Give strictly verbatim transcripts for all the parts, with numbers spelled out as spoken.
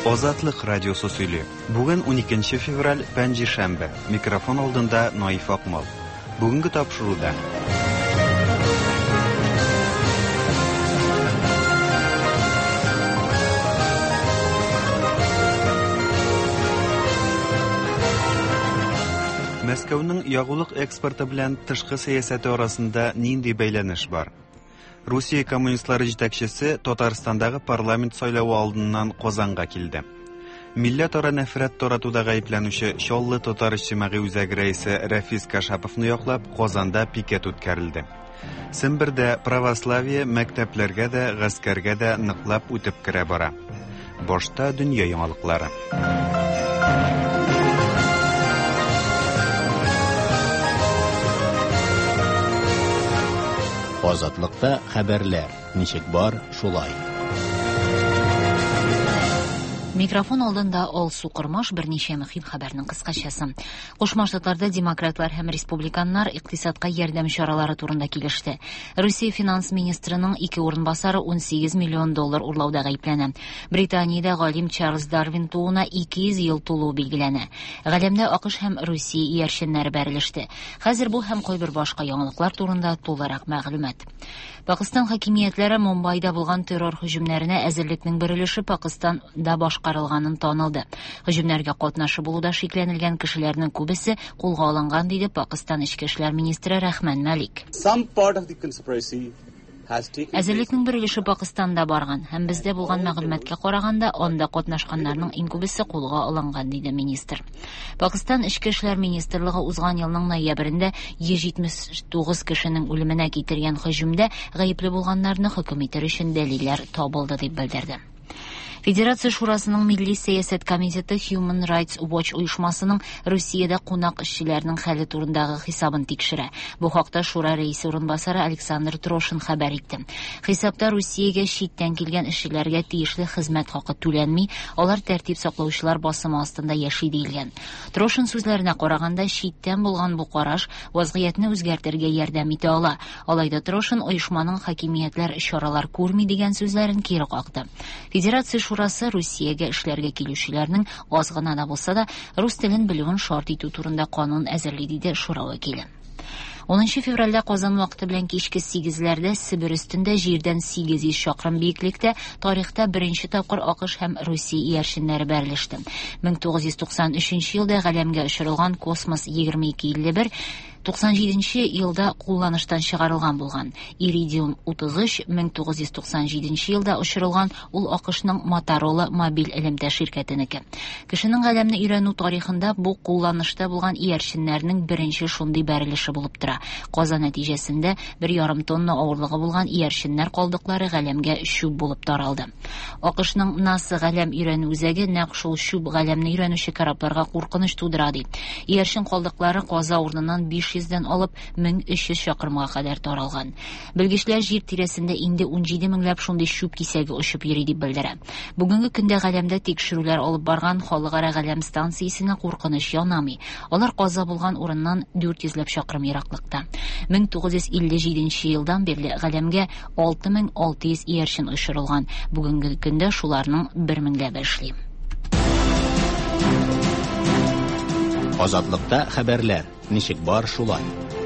Азатлык радиосы сөйли. Бүген уникенче февраль, пәнҗешәмбе. Микрофон алдында Наиф Акмал. Бүгенге тапшыруда. Мәскәүнең ягулык экспорты белән тышкы сәясәте арасында нинди бәйләнеш бар? Русия коммунистлары җитәкчесе Татарстандагы парламент сайлауы алдыннан Казанга килде. Милләтара нәфрәт таратуда гаепләнүче Чаллы татар иҗтимагый үзәге рәисе Рафис Кашаповны яклап Казанда пикет үткәрелде. Сембердә православие мәктәпләргә дә, гаскәргә дә ныклап үтеп керә бара. Башта дөнья яңалыклары. Азатлыкта хәбәрләр. Ничек бар, шулай. Микрофон алдында Алсу Кормаш берничә мөһим хәбәрнең кыскачасы. Кушма Штатларда демократлар һәм республиканнар икътисадка ярдәм чаралары турында килеште. Русия финанс министрының ике урынбасары ун сигез миллион доллар урлауда гаепләнә. Британиядә галим Чарльз Дарвин туына ике йөз ел тулу билгеләнә. Галәмдә АКШ һәм Русия иярченнәре бәрелеште. Хәзер бу һәм кайбер башка яңалыклар турында тулырак мәгълүмат. Пакистан хакимиятләре Мумбайда булган террор һөҗүмнәренә әзерлекнең берилеше Пакистанда башкарылганын танылды. Һөҗүмнәргә катнашы булуда шикләнелгән кешеләрнең күбесе кулга алынган, диде Пакистан ичке эшләр министры Рахман Малик. Әзерлекнең берилеше Пакистанда барган һәм бездә булган мәгълүматкә караганда, анда катнашканнарның иң күбесе кулга алынган, диде министр. Пакистан ичке эшләр министрлыгы узган елның ноябрендә йөз җитмеш тугыз кешенең үлеменә китергән һөҗүмдә гаепле булганнарны хөкем итер өчен дәлилләр табылды дип белдерде. Федерация шурасының милли сәясәт комитеты Human Rights Watch оешмасының Русиядә кунак эшчеләрнең хәле турындагы хисабын тикшерә. Бу хакта шура рәисе урынбасары Александр Трошин хәбәр итте. Хисапта Русиягә читтән килгән эшчеләргә тиешле хезмәт хакы түләнми, алар тәртип саклаучылар басымы астында яши диелгән. Трошин сүзләренә караганда, читтән булган бу караш вазгыятьне үзгәртергә ярдәм итә ала. Алайда Трошин оешманың хакимиятләр чаралар күрми дигән сүзләрен кире какты. Федерация шурасы Русиягә эшләргә килүчеләрнең аз гына да булса да рус телен белүен шарт итү турында канун әзерли, диде шура вәкиле. онынчы февральдә Казан вакыты белән кичке сигезләрдә Себер өстендә җирдән сигез йөз чакрым биеклектә тарихта беренче тапкыр АКШ һәм Русия иярченнәре бәрелеште. мең тугыз йөз туксан өченче елда галәмгә очырылган Космос егерме ике илле бер туксан җиденче елда кулланыштан чыгарылган булган. Iridium утыз өч мең тугыз йөз туксан җиденче елда очырылган, ул АКШның Motorola мобиль элемтә ширкәтенеке. Кешенең галәмне өйрәнү тарихында бу кулланышта булган иярченнәрнең беренче шундый бәрелеше булып тора. Каза нәтиҗәсендә бер ярым тонна авырлыгы булган иярченнәр калдыклары галәмгә чүп булып таралды. АКШның НАСА галәм өйрәнү үзәге нәкъ шул чүп галәмне өйрәнүче корабларга куркыныч тудыра, ди. Иярчен калдыклары каза урыныннан биш йөздән алып мең өч йөз чакрымга кадәр таралган. Белгечләр җир тирәсендә инде ун җиде меңләп шундый чүп кисәге очып йөри дип белдерә. Бүгенге көндә галәмдә тикшерүләр алып барган халыкара галәм станциясенә куркыныч янамый. Алар каза булган урыннан дүрт йөзләп чакрым ераклыкта. мең тугыз йөз илле җиденче елдан бирле галәмгә алты мең алты йөз иярчен очырылган. Бүгенге көндә шуларның бер меңләбе эшли. Азатлыкта хәбәрләр. Ничек бар, шулай.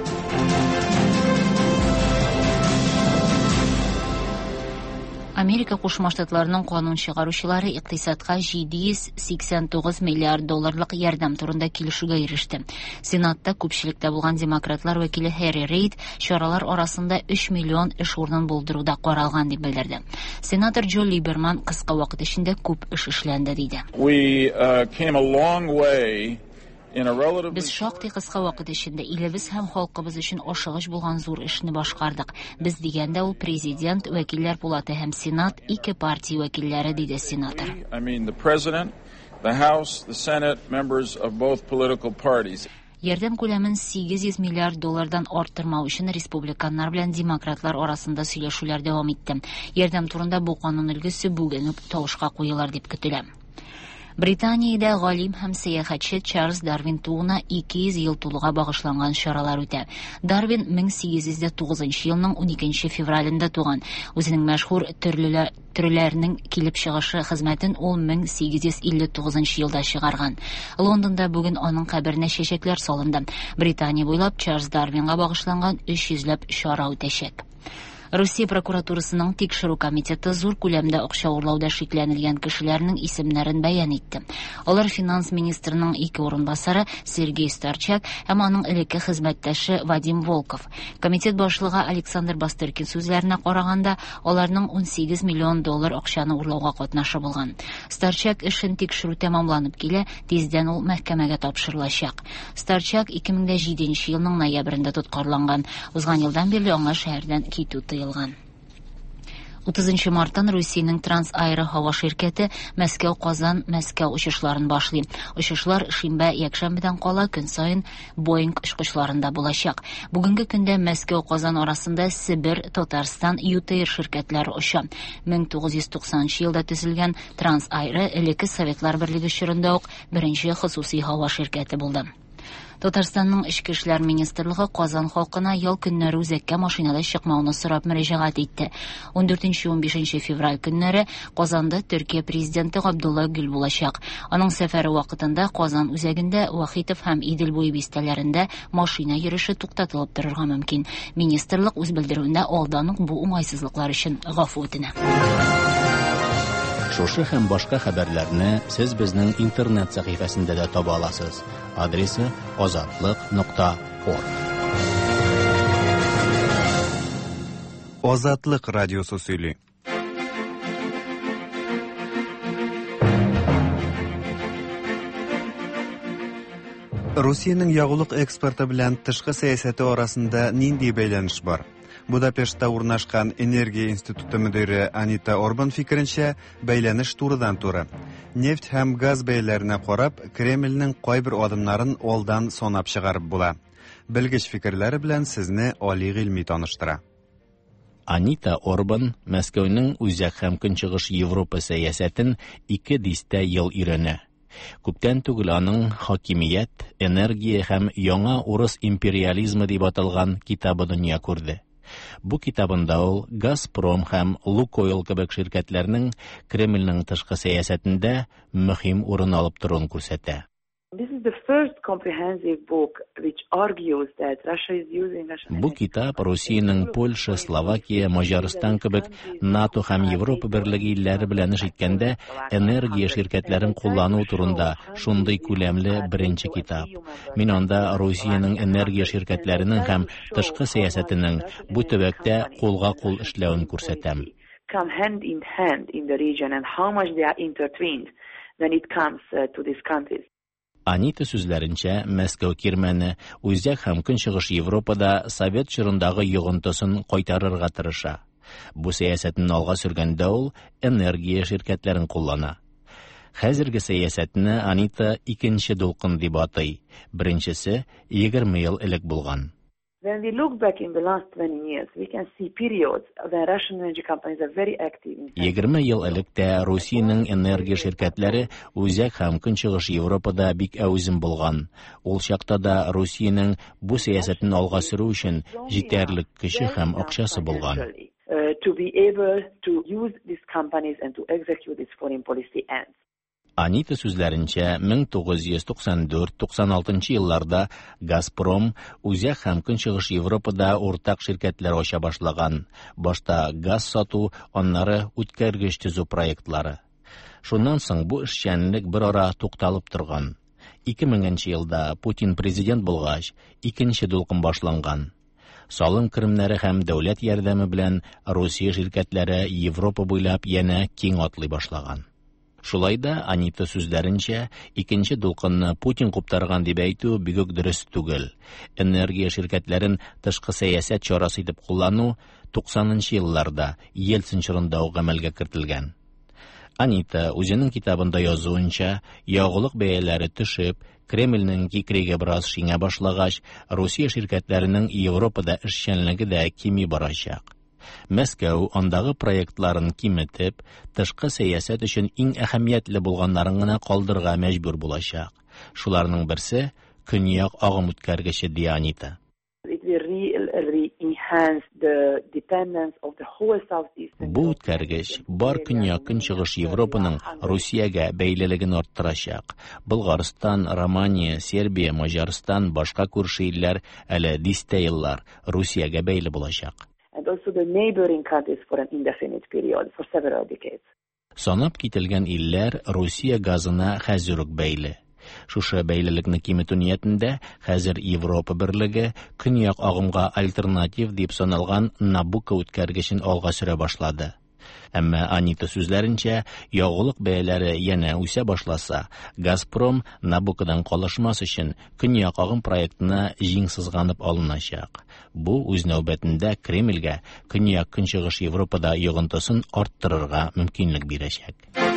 Америка Кушма Штатларының канун чыгаручылары икътисадка җиде йөз сиксән тугыз миллиард долларлык ярдәм турында килешүгә иреште. Сенатта күпчелектә булган демократлар вәкиле Хэрри Рейд чаралар арасында өч миллион эш урынын булдыруда каралган дип белдерде. Сенатор Джо Либерман кыска вакыт эчендә күп эш эшләнде, диде. We uh, came a long way. Без шактый кыска вакыт эчендә илебез һәм халкыбыз өчен ашыгыч булган зур эшне башкардык. Без дигәндә ул президент, вәкилләр палаты һәм сенат, ике партия вәкилләре, диде сенатор. I mean the president, the House, the Senate, members of both political parties. Ярдәм күләмен сигез йөз миллиард доллардан арттырмау өчен республиканнар белән демократлар арасында сөйләшүләр дәвам итте. Ярдәм турында бу канун өлгесе бүген үк тавышка куелар дип көтелә. Британиядә галим һәм сәяхәтче Чарльз Дарвин тууына ике йөз ел тулуга багышланган чаралар үтә. Дарвин мең сигез йөз тугызынчы елның уникенче февралендә туган. Үзенең мәшһүр төрлеләр төрләрнең килеп чыгышы хезмәтен ул мең сигез йөз илле тугызынчы елда чыгарган. Лондонда бүген аның каберенә чәчәкләр салынды. Британия буйлап Чарльз Дарвинга багышланган өч йөзләп чара үтәчәк. Русия прокуратурасының тикшерү комитеты зур күләмдә акча урлауда шикләнелгән кешеләрнең исемнәрен бәян итте. Алар финанс министрының ике урынбасары Сергей Старчак һәм аның элекке хезмәттәше Вадим Волков. Комитет башлыгы Александр Бастыркин сүзләренә караганда, аларның ун сигез миллион доллар акчаны урлауга катнашы булган. Старчак эшен тикшерү тәмамланып килә, тиздән ул мәхкәмәгә тапшырылачак. Старчак ике мең җиденче елның ноябрендә тоткарланган. Узган елдан бирле аңа шәһәрдән китү тыелган. утызынчы марттан Русиянең Трансаэро һава ширкәте Мәскәү-Казан Мәскәү очышларын башлый. Очышлар шимбә, якшәмбедән кала көн саен Боинг очкычларында булачак. Бүгенге көндә Мәскәү-Казан арасында Сибир, Татарстан, ЮТР ширкәтләре оча. мең тугыз йөз туксанынчы елда төзелгән Трансаэро элекке Советлар Берлеге чорында ук беренче хосусый һава ширкәте булды. Татарстанның Эчке эшләр министрлыгы Казан халкына ял көннәре үзәккә машинада чыкмауны сорап мөрәҗәгать итте. ундүртенче-унбишенче февраль көннәре Казанда Төркия президенты Габдулла Гөл булачак. Аның сәфәре вакытында Казан үзәгендә Вахитов һәм Идел буе бистәләрендә машина йөреше туктатылып торырга мөмкин. Министрлык үз белдерүендә алдан ук бу уңайсызлыклар өчен гафу үтенә. Шушы һәм башка хәбәрләрне сез безнең интернет сәхифәсендә дә таба аласыз. Адресы азатлык нокта орг. Азатлык радиосы сөйли. Русиянең ягулык экспорты белән тышкы сәясәте арасында нинди бәйләнеш бар? Будапештта урнашкан энергия институты мөдире Анита Орбан фикеренчә, бәйләнеш турыдан-туры. Нефть һәм газ бәяләренә карап, Кремльнең кайбер адымнарын алдан санап чыгарып була. Белгеч фикерләре белән сезне Али Гыйльми таныштыра. Анита Орбан Мәскәүнең үзәк һәм көнчыгыш Европа сәясәтен ике дистә ел өйрәнә. Күптән түгел аның хакимият, энергия һәм яңа урыс империализмы дип аталган китабы дөнья күрде. Бу китабында ул Газпром һәм Лукойл кебек ширкәтләрнең Кремльнең тышкы сәясәтендә мөһим урын алып торуын күрсәтә. Бу китап Русиянең Польша, Словакия, Маҗарстан кебек НАТО һәм Европа берлеге илләре белән эш иткәндә энергия ширкәтләрен куллану турында шундый күләмле беренче китап. Мин анда Русиянең энергия ширкәтләренең һәм тышкы сәясәтенең бу төбәктә кулга-кул эшләвен күрсәтәм. Анита сүзләренчә, Мәскәү кирмәне үзәк һәм көнчыгыш Европада Совет чорындагы йогынтысын кайтарырга тырыша. Бу сәясәтне алга сөргәндә ул энергия ширкәтләрен куллана. Хәзерге сәясәтне Анита икенче дулкын дип атый. Беренчесе егерме ел элек булган. When we look back in the last twenty years, we can see periods when Russian energy companies are very active in егерме ел элек тә Русиянең энергия ширкәтләре үзәк һәм көнчыгыш Европада бик әүзем булган. Ул чакта да Русиянең бу сәясәтен алга сөрү өчен җитәрлек көче һәм акчасы булган. To be able to use these companies and to execute its foreign policy ends. Анита сүзләренчә, мең тугыз йөз туксан дүрт туксан алтынчы елларда Газпром үзәк һәм көнчыгыш Европада уртак ширкәтләр ача башлаган. Башта газ сату, аннары үткәргеч төзү проектлары. Шуннан соң бу эшчәнлек бер ара тукталып торган. ике меңенче елда Путин президент булгач, икенче дулкын башланган. Салым керемнәре һәм дәүләт ярдәме белән Русия ширкәтләре Европа буйлап янә киң атлый башлаган. Шулай да Анита сүзләренчә, икенче дулкынны Путин куптарган дип әйтү бик үк дөрес түгел. Энергия ширкәтләрен тышкы сәясәт чарасы итеп куллану туксанынчы елларда Ельцин чорында ук гамәлгә кертелгән. Анита үзенең китабында язуынча, ягулык бәяләре төшеп, Кремльнең кикриге бераз шиңә башлагач, Русия ширкәтләренең Европада эшчәнлеге дә кими барачак. Мәскәү андагы проектларын киметеп, тышкы сәясәт өчен иң әһәмиятле булганнарын гына калдырга мәҗбүр булачак. Шуларның берсе Көньяк агым үткәргече Дианита. It will really enhance the dependence of the whole Southeastern. Бу үткәргеч бар Көньяк Көнчыгыш Европаның Русиягә бәйлелеген арттырачак. Болгарстан, Романия, Сербия, Маҗарстан, башка күрше илләр әле дистә еллар Русиягә бәйле булачак. And also the neighboring countries for an indefinite period, for several decades. Санап кителгән илләр Русия газына хәзер үк бәйле. Шушы бәйлелекне киметү ниятендә хәзер Европа берлеге Көньяк агымга альтернатив дип саналган Набуко үткәргечен алга сөрә башлады. Әмма Анита сүзләренчә, ягулык бәяләре янә үсә башласа, Газпром Набукодан калышмас өчен Көньяк агым проектына җиңсызганып алыначак. Бу үз нәүбәтендә Кремльгә Көньяк Көнчыгыш Европада йогынтысын арттырырга мөмкинлек бирәчәк.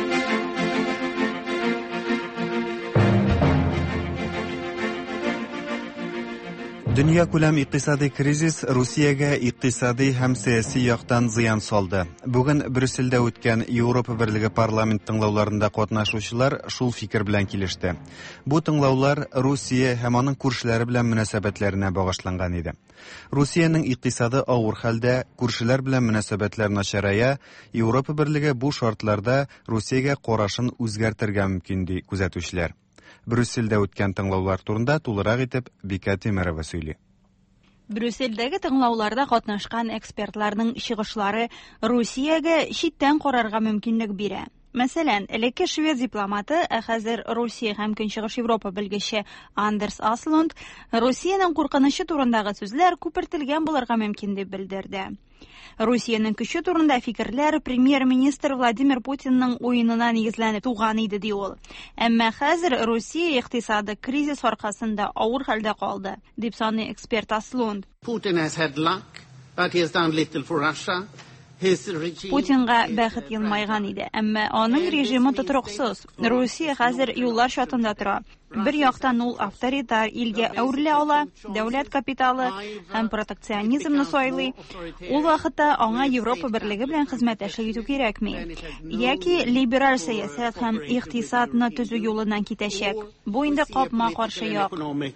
Дөнья күләм икътисади кризис Русиягә икътисади һәм сәяси яктан зыян салды. Бүген Брюсселдә үткән Европа Берлеге парламент тыңлауларында катнашучылар шул фикер белән килеште. Бу тыңлаулар Русия һәм аның күршеләре белән мөнәсәбәтләренә багышланган иде. Русиянең икътисады авыр хәлдә, күршеләр белән мөнәсәбәтләр начарая, Европа Берлеге бу шартларда Русиягә карашын үзгәртергә мөмкин ди күзәтүчеләр. Брюсселдә үткән тыңлаулар турында тулырак итеп Бика Тимерова сөйли. Брюсселдәге тыңлауларда катнашкан экспертларның чыгышлары Русиягә читтән карарга мөмкинлек бирә. Мәсәлән, элекке швед дипломаты, ә хәзер Русия һәм Көнчыгыш Европа белгече Андерс Аслунд Русиянең куркынышы турындагы сүзләр күпертелгән булырга мөмкин дип белдерде. Русиянең көче турында фикерләр премьер-министр Владимир Путинның уенына нигезләнеп туган иде ди ул. Әмма хәзер Русия икътисады кризис аркасында авыр хәлдә калды, дип саный эксперт Аслунд. Putin has had luck, but he has done little for Russia. Путинга бәхет елмайган иде, әмма аның режимы тотрыксыз. Русия хәзер юллар чатында тора. Бер яктан ул авторитар илгә әверелә ала, дәүләт капиталы һәм протекционизмны сайлый. Ул вакытта аңа Европа Берлеге белән хезмәттәшлек итү кирәкми. Яки либераль сәясәт һәм икътисадны төзү юлыннан китәчәк. Бу инде капма каршы як.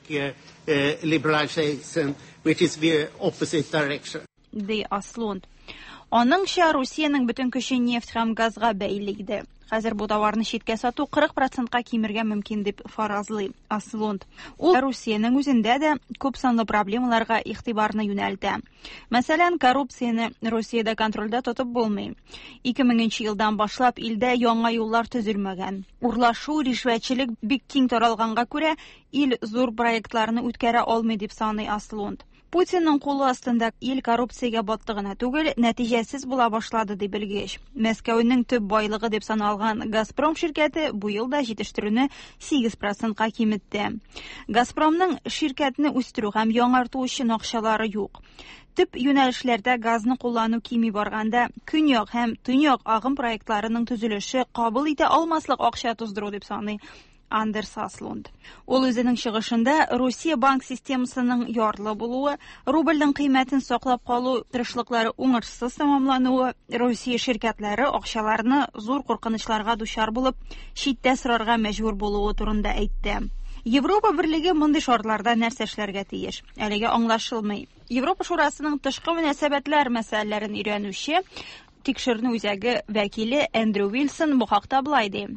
Ди Аслунд. Аныңча Русиянең бөтен көче нефть һәм газга бәйле иде. Хәзер бу товарны читкә сату кырык процентка кимергә мөмкин дип фаразлый Аслунд. Ул Русиянең үзендә дә күп санлы проблемаларга игътибарны юнәлтә. Мәсәлән, коррупцияны Русиядә контрольдә тотып булмый. ике меңенче елдан башлап илдә яңа юллар төзелмәгән. Урлашу, ришвәтчелек бик киң таралганга күрә, ил зур проектларны үткәрә алмый дип саный Аслунд. Путинның кулы астында ил коррупциягә баттыгына түгел, нәтиҗәсез була башлады дип белгеч. Мәскәүнең төп байлыгы дип саналган Газпром ширкәте бу елда җитештерүне сигез процентка киметте. Газпромның ширкәтне үстерү һәм яңарту өчен акчалары юк. Төп юнәлешләрдә газны куллану кими барганда, Көньяк һәм Төньяк агым проектларының төзелеше кабул итә алмаслык акча туздыру дип саный Андерс Аслунд. Ул үзенең чыгышында Русия банк системасының ярлы булуы, рубльнең кыйммәтен саклап калу тырышлыклары уңышсыз тамамлануы, Русия ширкәтләре акчаларны зур куркынычларга дучар булып, читтә сырарга мәҗбүр булуы турында әйтте. Европа Берлеге мондый шартларда нәрсә эшләргә тиеш? Әлегә аңлашылмый. Европа шурасының тышкы мөнәсәбәтләр мәсьәләләрен өйрәнүче тикшерү үзәге вәкиле Эндрю Вилсон бу хакта булай ди.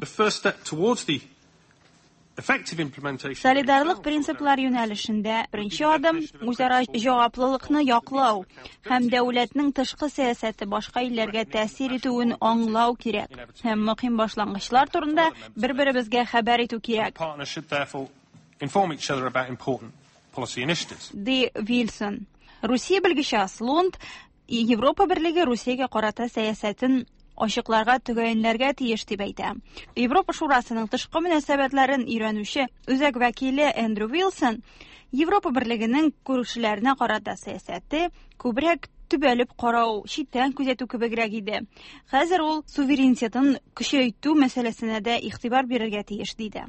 Солидарлык принциплар юнәлешендә беренче адым үзара җаваплылыкны яклау һәм дәүләтнең тышкы сәясәте башка илләргә тәэсир итүен аңлау кирәк. Һәм мөһим башлангычлар турында бер-беребезгә хәбәр итү кирәк. Ди Вилсон. Русия белгече Аслунд Европа Берлеге Русиягә карата сәясәтен ачыкларга төгәнләргә тиеш дип әйтә. Европа шурасының тышкы мөнәсәбәтләрен өйрәнүче үзәк вәкиле Эндрю Вилсон Европа Берлегенең күршеләренә карата сәясәте күбрәк төбәлеп карау, читтән күзәтү кебегрәк иде. Хәзер ул суверенитетын көчәйтү мәсьәләсенә дә игътибар бирергә тиеш диде.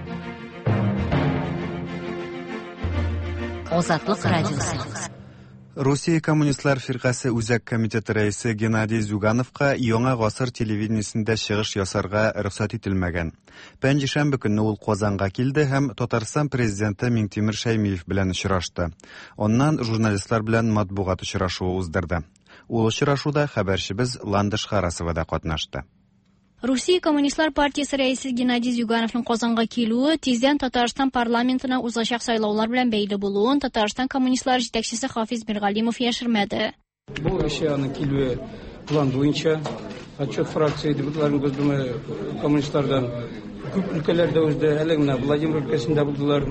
Азатлык радиосы. Россия коммунистлар фиркасы үзәк комитеты рәисе Геннадий Зюгановка яңа гасыр телевидениесендә чыгыш ясарга рөхсәт ителмәгән. Пәнҗешәмбе көнне ул Казанга килде һәм Татарстан президенты Миңтимер Шәймиев белән очрашты. Оннан журналистлар белән матбугат очрашуы уздырды. Ул очрашуда хәбәрчебез Ландыш Харасова да катнашты. Россия коммунистлар партиясе рәисе Геннадий Зюгановның Казанга килүе тиздән Татарстан парламентына узачак сайлаулар белән бәйле булуын Татарстан коммунистлар җитәкчесе Хафиз Миргалимов яшермәде. Бу Россиянең килүе план буенча отчет фракции депутатларын Госдумы коммунистлардан күп өлкәләрдә узды, әле менә Владимир өлкәсендә булдылар.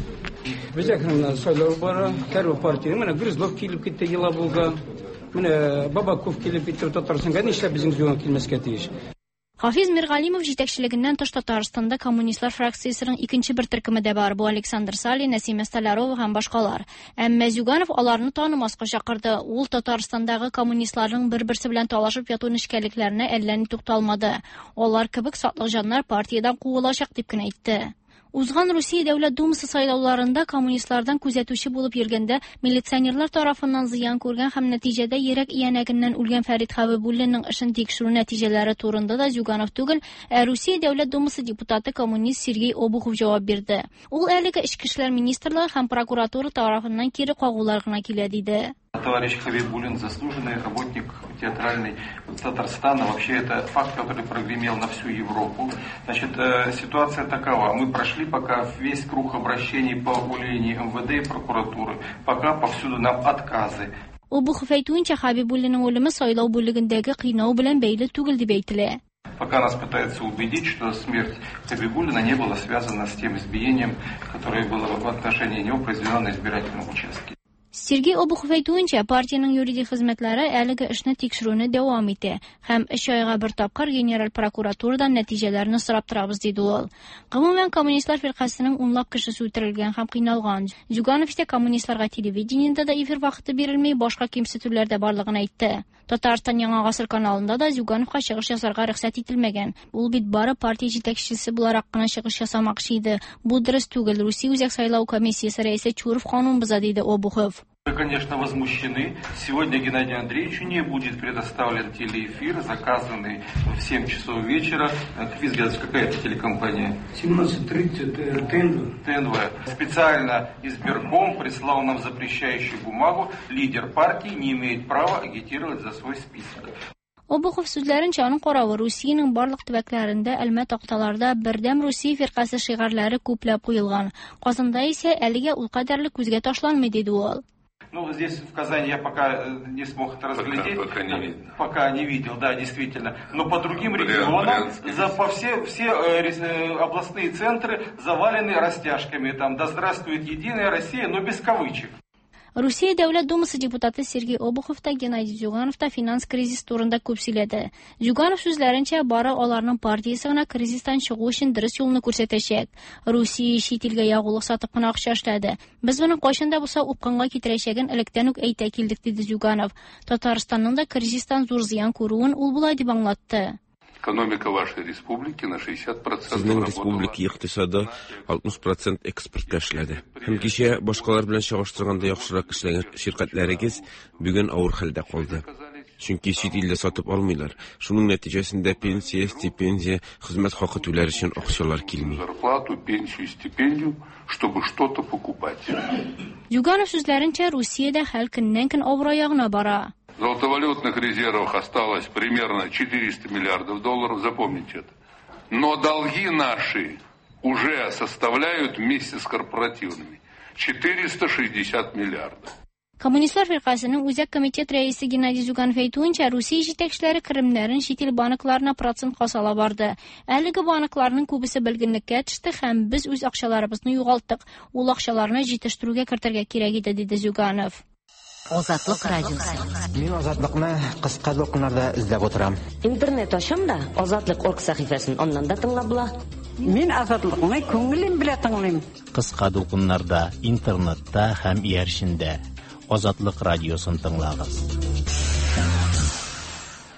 Безгә хәзер сайлау бара, һәр партия менә Грызлов килеп китте Елабуга, менә Бабаков килеп китте Татарстанга, нишләп безнең Зюганов килмәскә тиеш. Хафиз Миргалимов җитәкчелегеннән тыш Татарстанда коммунистлар фракциясенең икенче бер төркеме дә бар. Бу Александр Салин, Нәсимә Столярова һәм башкалар. Әмма Зюганов аларны танымаска чакырды. Ул Татарстандагы коммунистларның бер-берсе белән талашып яту нечкәлекләренә әллә ни тукталмады. Алар кебек сатлык җаннар партиядан куылачак дип кенә әйтте. Узган Россия Дәүләт Думасы сайлауларында коммунистлардан күзәтүче булып йөргәндә милиционерлар тарафыннан зыян күргән һәм нәтиҗәдә йөрәк иянәгеннән үлгән Фәрит Хәбибуллинның эшен тикшерү нәтиҗәләре турында да Зюганов түгел, ә Россия Дәүләт Думасы депутаты коммунист Сергей Обухов җавап бирде. Ул әлеге Эчке эшләр министрлыгы һәм прокуратура тарафыннан кире кагулар гына килә диде. Товарищ Хабибуллин заслуженный работник театральный Татарстана. Вообще это факт, который прогремел на всю Европу. Значит, ситуация такова. Мы прошли пока весь круг обращений по управлению эм вэ дэ и прокуратуры. Пока повсюду нам отказы. Обухов әйтүенчә, Хабибуллинның үлеме сайлау бүлегендәге кыйнау белән бәйле түгел дип әйтелә. Пока нас пытаются убедить, что смерть Хабибуллина не была связана с тем избиением, которое было в отношении него произведено на избирательном участке. Сергей Обухов әйтүенчә, партияның юридик хезмәтләре әлеге эшне тикшерүне дәвам итә һәм өч айга бер тапкыр генераль прокуратурадан нәтиҗәләрне сорап торабыз диде ул. Гомумән коммунистлар фиркасының унлап кешесе үтерелгән һәм кыйналган. Зюганов исә коммунистларга телевидениедә дә эфир вакыты бирелмәй, башка кимсетүләр дә барлыгын әйтте. Татарстан Яңа гасыр каналында да Зюгановка чыгыш ясарга рөхсәт ителмәгән. Ул бит бары партия җитәкчесе буларак кына чыгыш ясамакчы иде. Бу дөрес түгел. Русия үзәк сайлау комиссиясе рәисе Чуров канун боза диде Обухов. Мы, конечно, возмущены. Сегодня Геннадию Андреевичу не будет предоставлен телеэфир, заказанный в семь часов вечера. Хафиз Геннадьевич, какая это телекомпания? семнадцать тридцать ТНВ. ТНВ. Специально избирком прислал нам запрещающую бумагу. Лидер партии не имеет права агитировать за свой список. Обухов сүзләренчә, аның каравы Русиянең барлык төбәкләрендә әлмә такталарда бердәм Русия фиркасы шигарьләре күпләп куелган. Казанда исә әлегә ул кадәрле күзгә ташланмый диде ул. Ну, здесь в Казани я пока не смог это разглядеть. Пока, пока не видел. Пока не видел, да, действительно. Но по другим регионам, за, по все, все э, областные центры завалены растяжками. Там, да здравствует Единая Россия, но без кавычек. Россия Дәүләт Думасы депутаты Сергей Обухов та Геннадий Зюганов та финанс кризис турында күп сөйләде. Зюганов сүзләренчә, бары аларның партиясе гына кризистан чыгу өчен дөрес юлны күрсәтәчәк. Русия чит илгә ягулык сатып кына акча эшләде. Без моның кайчан да булса упканга китерәчәген электән үк әйтә килдек, диде Зюганов. Татарстанның да кризистан зур зыян күрүен ул булай дип аңлатты. Экономика вашей республики на шестьдесят процентов. Сезнең республика икътисады алтмыш процент экспортка эшләде. Һәм кичә башкалар белән чагыштырганда яхшырак эшләгән ширкәтләрегез бүген авыр хәлдә калды. Чөнки чит илдә сатып алмыйлар. Шуның нәтиҗәсендә пенсия, стипендия, хезмәт хакы түләр өчен акчалар килми. Зарплату, пенсию, стипендию, чтобы что-то покупать. Зюганов сүзләренчә, Русиядә хәл көннән-көн авыр ягына бара. Золотовалютных резервов осталось примерно четыреста миллиардов долларов, запомните это. Но долги наши уже составляют вместе с корпоративными четыреста шестьдесят миллиардов. Коммунистлар фиркасының үзәк комитет рәисе Геннадий Зюганов әйтүенчә, Русия җитәкчеләре керемнәрен чит ил банкларына процентка сала барды. Әлеге банкларның күбесе белгенлеккә төште һәм без үз акчаларыбызны югалттык. Ул акчаларны җитештерүгә кертергә кирәк иде, диде Зюганов. Азатлык радиосы. Мин Азатлыкны кыска докумнарда эзләп утырам. Интернет ашамда Азатлык орг сәхифәсен аннан да тыңлап була. Мин Азатлыкны күңелем белән тыңлыйм. Кыска докумнарда, интернетта һәм ияршендә Азатлык радиосын тыңлагыз.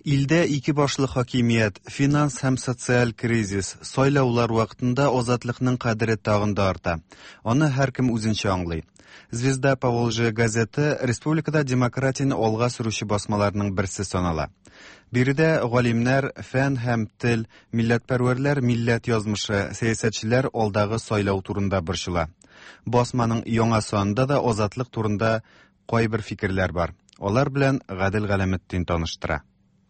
Илдә ике башлы хакимият, финанс һәм социаль кризис, сайлаулар вакытында азатлыкның кадере тагын да арта. Аны һәркем үзенчә аңлый. Звезда Поволжья газеты республикада демократияны алга сөрүче басмаларның берсе санала. Биредә галимнәр, фән һәм тел, милләтпәрвәрләр, милләт язмышы, сәясәтчеләр алдагы сайлау турында борчыла. Басманың яңа санында да азатлык турында кайбер фикерләр бар. Алар белән Гадел Галәметдин таныштыра.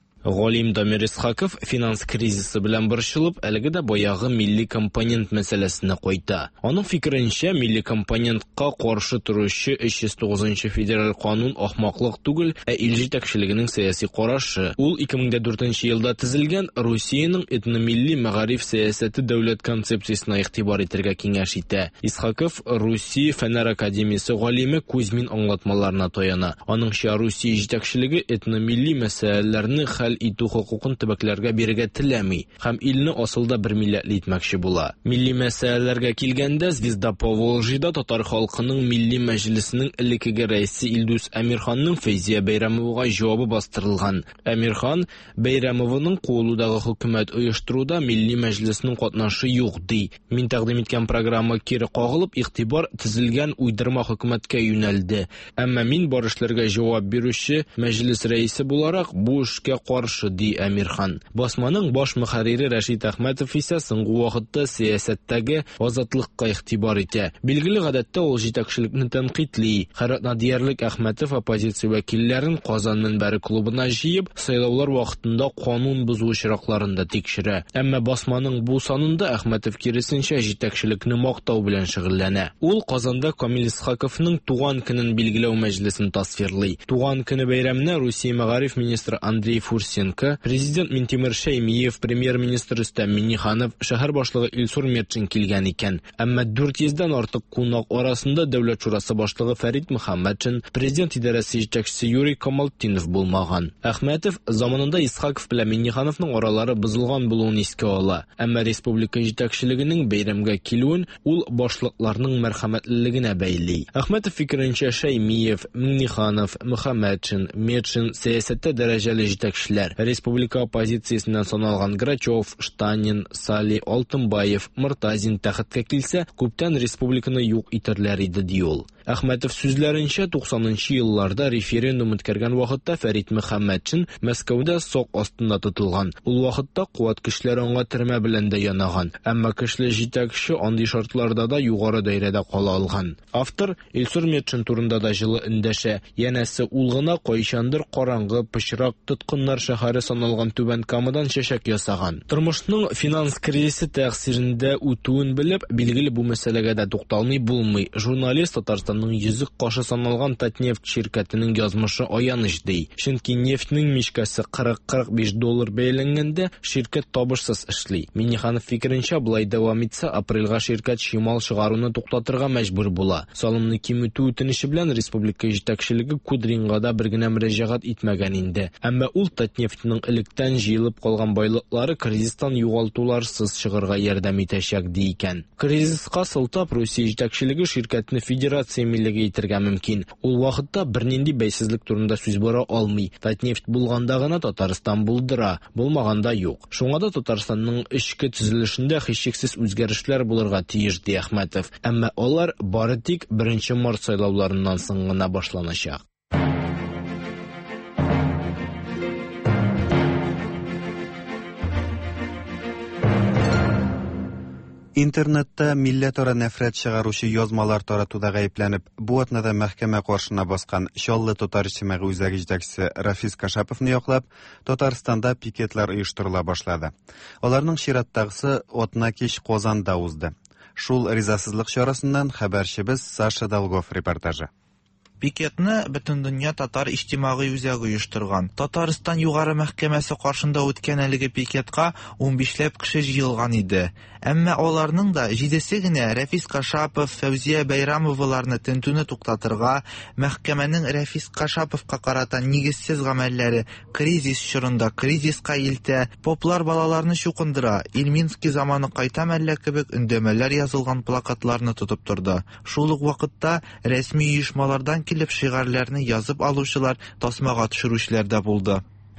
Галим Дамир Исхаков финанс кризисы белән борчылып, әлеге дә баягы милли компонент мәсьәләсенә кайта. Аның фикеренчә, милли компонентка каршы торучы өч йөз тугызынчы федераль канун ахмаклык түгел, ә ил җитәкчелегенең сәяси карашы. Ул ике мең дүртенче елда төзелгән Русиянең этномилли мәгариф сәясәте дәүләт концепциясенә игътибар итәргә киңәш итә. Исхаков Русия фәннәр академиясе галиме Кузьмин аңлатмаларына таяна. Аныңча, Русия җитәкчелеге этномилли мәсьәләләрне хәл итү хукукын төбәкләргә бирергә теләми һәм илне асылда бер милләтле итмәкче була. Милли мәсьәләләргә килгәндә, Звезда Поволжьеда татар халкының милли мәҗлесенең элеккеге рәисе Илдус Әмирханның Фәйзия Бәйрәмовага җавабы бастырылган. Әмирхан Бәйрәмовның кулудагы хөкүмәт оештыруда милли мәҗлеснең катнашы юк ди. Мин тәкъдим иткән программа кире кагылып, игътибар төзелгән уйдырма хөкүмәткә юнәлде. Әмма мин бар эшләргә җавап бирүче мәҗлес рәисе буларак бу эшкә каршы ди Әмирхан. Басманың баш мөхәррире Рәшит Әхмәтов исә соңгы вакытта сәясәттәге азатлыкка игътибар итә. Билгеле гадәттә ул җитәкчелекне тәнкыйтьли. Хәратна диярлек Әхмәтов оппозиция вәкилләрен Казан мөнбәре клубына җыеп, сайлаулар вакытында канун бозу очракларында тикшерә. Әмма басманың бу санында Әхмәтов киресенчә җитәкчелекне мактау белән шөгыльләнә. Ул Казанда Камил Исхаковның туган көнен билгеләү мәҗлесен тасвирлый. Туган көне бәйрәменә Русия мәгариф министры Андрей Фурсенко, президент Минтимер Шәймиев, премьер-министр Рөстәм Миңнеханов, шәһәр башлыгы Илсур Метшин килгән икән. Әмма дүрт йөздән артык кунак арасында дәүләт шурасы башлыгы Фәрит Мөхәммәтшин, президент идарәсе җитәкчесе Юрий Камалтдинов булмаган. Әхмәтов заманында Исхаков белән Миңнехановның аралары бозылган булуын искә ала. Әмма республика җитәкчелегенең бәйрәмгә килүен ул башлыкларның мәрхәмәтлелегенә бәйли. Әхмәтов фикеренчә, Шәймиев, Миңнеханов, Мөхәммәтшин, Метшин сәясәттә дәрәҗәле җитәкчеләр. Республика оппозициясеннән саналган Грачев, Штанин, Сали, Алтынбаев, Мортазин тәхеткә килсә, күптән республиканы юк итәрләр иде ди ул. Әхмәтов сүзләренчә, туксанынчы елларда референдум үткәргән вакытта Фәрит Мөхәммәтшин Мәскәүдә сок астында тотылган. Ул вакытта куәт көчләре аңа төрмә белән дә янаган. Әмма көчле җитәкче андый шартларда да югары даирәдә кала алган. Автор Илсур Метшин турында да җылы эндәшә. Янәсе, ул гына кайчандыр караңгы, пычрак, тоткыннар шәһәре саналган Түбән Камадан чәчәк ясаган. Тормышның финанс кризисы тәэсирендә үтүен белеп, билгеле бу мәсьәләгә дә тукталмый булмый. Журналист Татарстанның йөзек кашы саналган Татнефть ширкәтенең язмышы аяныч ди. Чөнки нефтьнең мичкәсе кырык-кырык биш доллар бәяләнгәндә, ширкәт табышсыз эшли. Миңнеханов фикеренчә, булай дәвам итсә, апрельгә ширкәт шимал чыгаруны туктатырга мәҗбүр була. Салымны киметү үтенече белән республика җитәкчелеге Кудринга да бер генә мөрәҗәгать итмәгән инде. Әмма ул Татнефтьнең электән җыелып калган байлыклары кризистан югалтуларсыз чыгарга ярдәм итәчәк ди икән. Кризиска сылтап Русия җитәкчелеге ширкәтне федерация милләгә итәргә мөмкин. Ул вакытта бернинди бәйсезлек турында сүз бара алмый. Татнефть булганда гына Татарстан булдыра, булмаганда юк. Шуңа да Татарстанның эчке төзелешендә һичшиксез үзгәрешләр булырга тиеш ди Әхмәтов. Әмма алар бары тик беренче март сайлауларыннан соң гына башланачак. Интернетта милләтара нәфрәт чыгаручы язмалар таратуда гаепләнеп, бу атнада мәхкәмә каршына баскан Чаллы татар җәмәгать үзәге җитәкчесе Рафис Кашаповны яклап, Татарстанда пикетлар оештырыла башлады. Аларның чираттагысы атна кич Казанда узды. Шул ризасызлык чарасыннан хәбәрчебез Саша Долгов репортажы. Пикетны Бөтендөнья татар иҗтимагый үзәге оештырган. Татарстан югары мәхкәмәсе каршында үткән әлеге пикетка ун бишләп кеше җыелган иде. Әмма аларның да җидесе генә Рафис Кашапов, Фәүзия Бәйрәмовларны тентүне туктатырга, мәхкәмәнең Рафис Кашаповка карата нигезсез гамәлләре кризис чорында кризиска илтә, поплар балаларны чукындыра, Ильминский заманы кайта мәллә кебек өндәмәләр язылган плакатларны тотып торды. Шул ук вакытта рәсми оешмалардан килеп шигырьләрне язып алучылар, тасмага төшерүчеләр дә булды.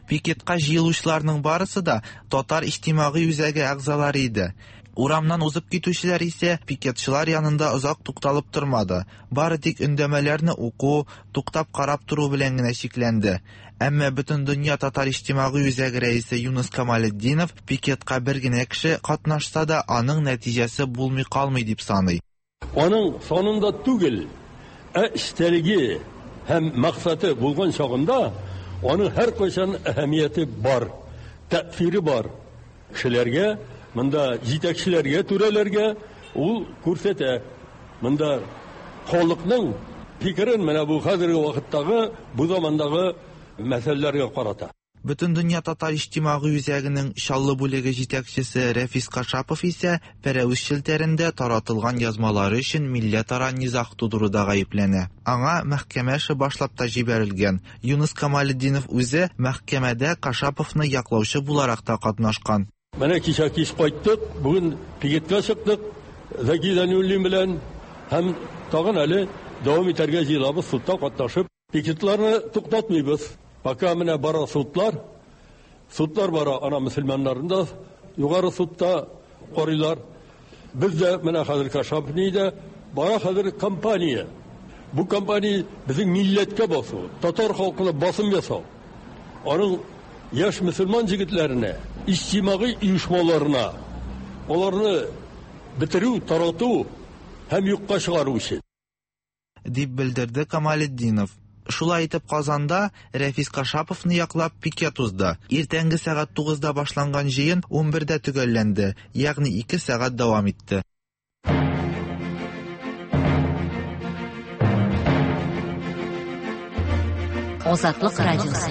Пикетка җыелучыларның барысы да татар иҗтимагый үзәге әгъзалары иде. Урамнан узып китүчеләр исә пикетчылар янында озак тукталып тормады. Бары тик өндәмәләрне уку, туктап карап туру белән генә чикләнде. Әмма бөтен дөнья татар иҗтимагый үзәге рәисе Юнус Камалетдинов пикетка бер генә кеше катнашса да аның нәтиҗәсе булмый калмый дип саный. Аның сонында түгел, ә эштәлеге һәм максаты булган чагында аның һәр кайчан әһәмияте бар, тәэсире бар. Кешеләргә, монда җитәкчеләргә, түрәләргә ул күрсәтә. Монда халыкның фикерен менә бу хәзерге вакыттагы, бу замандагы мәсьәләләргә карата. Бөтен дөнья татар иҗтимагый үзәгенең чаллы бүлеге җитәкчесе Рәфис Кашапов исә Фәрәүз челтәрендә таратылган язмалары өчен милләтара низах тудыруда гаепләнә. Аңа мәхкәмә эше башлап та җибәрелгән. Юнус Камалетдинов үзе мәхкәмәдә Кашаповны яклаучы буларак та катнашкан. Менә кичә кич кайттык, бүген пикетка чыктык, Закидануллин белән һәм тагын әле дәвам итәргә җыелабыз, судта катнашып, пикетларны туктатмыйбыз. Пока менә бара судлар, судлар бара ана мөселманнарында, югары судта карыйлар. Бездә менә хәзер Кашапнида бара хәзер компания. Бу компания безнең милләткә басу, татар халкына басым ясау. Аның яшь мөселман җегетләренә, иҗтимагый оешмаларына, аларны бетерү, тарату һәм юкка чыгару өчен дип белдерде Камалетдинов. Шулай итеп Казанда Рәфис Кашаповны яклап пикет узды. Иртәнге сәгать тугызда башланган җыен ун бердә төгәлләнде, ягъни ике сәгать дәвам итте. Азатлык радиосы.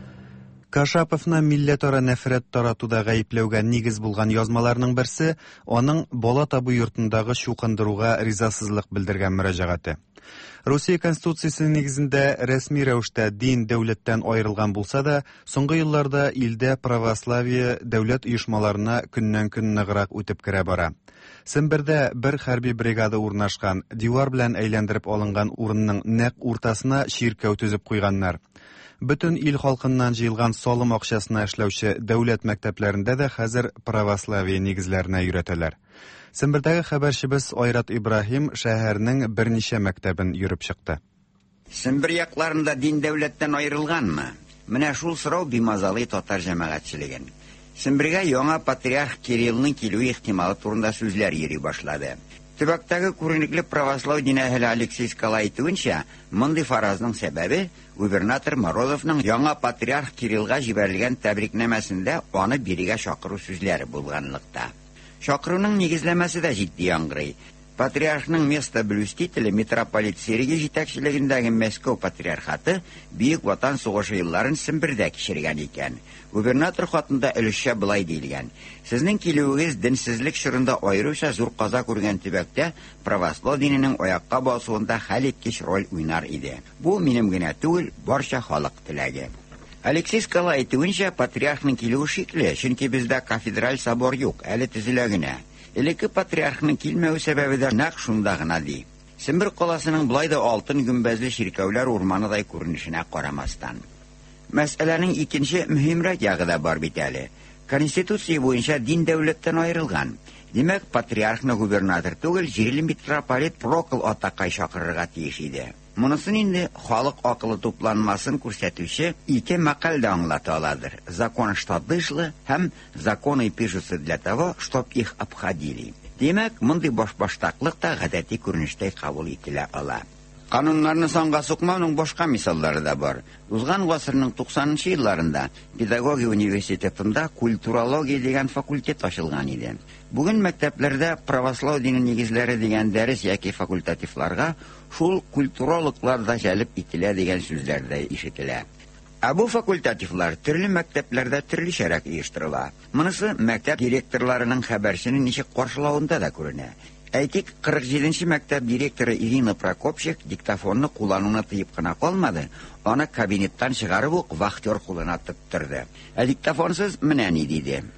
Кашаповны милләтара нәфрәт таратуда гаепләүгә нигез булган язмаларның берсе аның бала табу йортындагы чукындыруга ризасызлык белдергән мөрәҗәгате. Русия Конституциясе нигезендә рәсми рәвештә дин дәүләттән аерылган булса да, соңгы елларда илдә православие дәүләт оешмаларына көннән-көн ныграк үтеп керә бара. Сембердә бер хәрби бригада урнашкан, дивар белән әйләндереп алынган урынның нәкъ уртасына чиркәү төзеп куйганнар. Бөтен ил халкыннан җыелган салым акчасына эшләүче дәүләт мәктәпләрендә дә хәзер православие нигезләренә өйрәтәләр. Сембердәге хәбәрчебез Айрат Ибраһим шәһәрнең берничә мәктәбен йөреп чыкты. Сембер якларында дин дәүләттән аерылганмы? Менә шул сорау бимазалы татар җәмәгатьчелеген. Сембергә яңа патриарх Кириллның килүе ихтималы турында сүзләр йөри башлады. Төбәктәге күренекле православ дин әһеле Алексей Скала әйтүенчә, мондый фаразның сәбәбе губернатор Морозовның яңа патриарх Кириллга җибәрелгән тәбрикнамәсендә аны бирегә чакыру сүзләре булганлыкта. Чакыруның нигезләмәсе дә җитди яңгырый. Патриархның место блюстителе митрополит Сергий җитәкчелегендәге Мәскәү патриархаты Бөек Ватан сугышы елларын Сембердә кичергән икән. Губернатор хатында өлешчә былай диелгән: "Сезнең килүегез динсезлек чорында аеруча зур каза күргән төбәктә православ диненең аякка басуында хәлиткеч роль уйнар иде. Бу минем генә түгел, барча халык теләге." Алексей Скала әйтүенчә, патриархның килүе шикле, чөнки бездә кафедраль собор юк, әле төзелә генә. Элекке патриархның килмәү сәбәбе дә нәкъ шунда гына ди. Сембер каласының булай да алтын гөмбәзле чиркәүләр урманыдай күренешенә карамастан. Мәсьәләнең икенче мөһимрәк ягы да бар бит әле. Конституция буенча дин дәүләттән аерылган. Димәк, патриархны губернатор түгел, җирле митрополит Прокол Атакай чакырырга тиеш иде. Монысын инде халык акылы тупланмасын күрсәтүче ике мәкалдә аңлата аладыр. Закон штатдышлы һәм законы пишутся для того, чтоб их обходили. Демәк, мондый баш-баштаклык та гадәти күренештә кабул ителә ала. Кануннарны санга сукмауның башка мисаллары да бар. Узган гасырның туксанынчы елларында педагогия университетында культурология дигән факультет ачылган иде. Бүген мәктәпләрдә православ дине нигезләре дигән дәрес яки факультативларга шул культурологлар да җәлеп ителә дигән сүзләр дә ишетелә. Ә бу факультативлар төрле мәктәпләрдә төрлечәрәк оештырыла. Монысы мәктәп директорларының хәбәрчене ничек каршылавында да күренә. Әйтик, кырык җиденче мәктәп директоры Ирина Прокопчик диктофонны куллануны тыеп кына калмады, аны кабинеттан чыгарып ук вахтер кулына тоттырды. Ә диктофонсыз менә ни диде: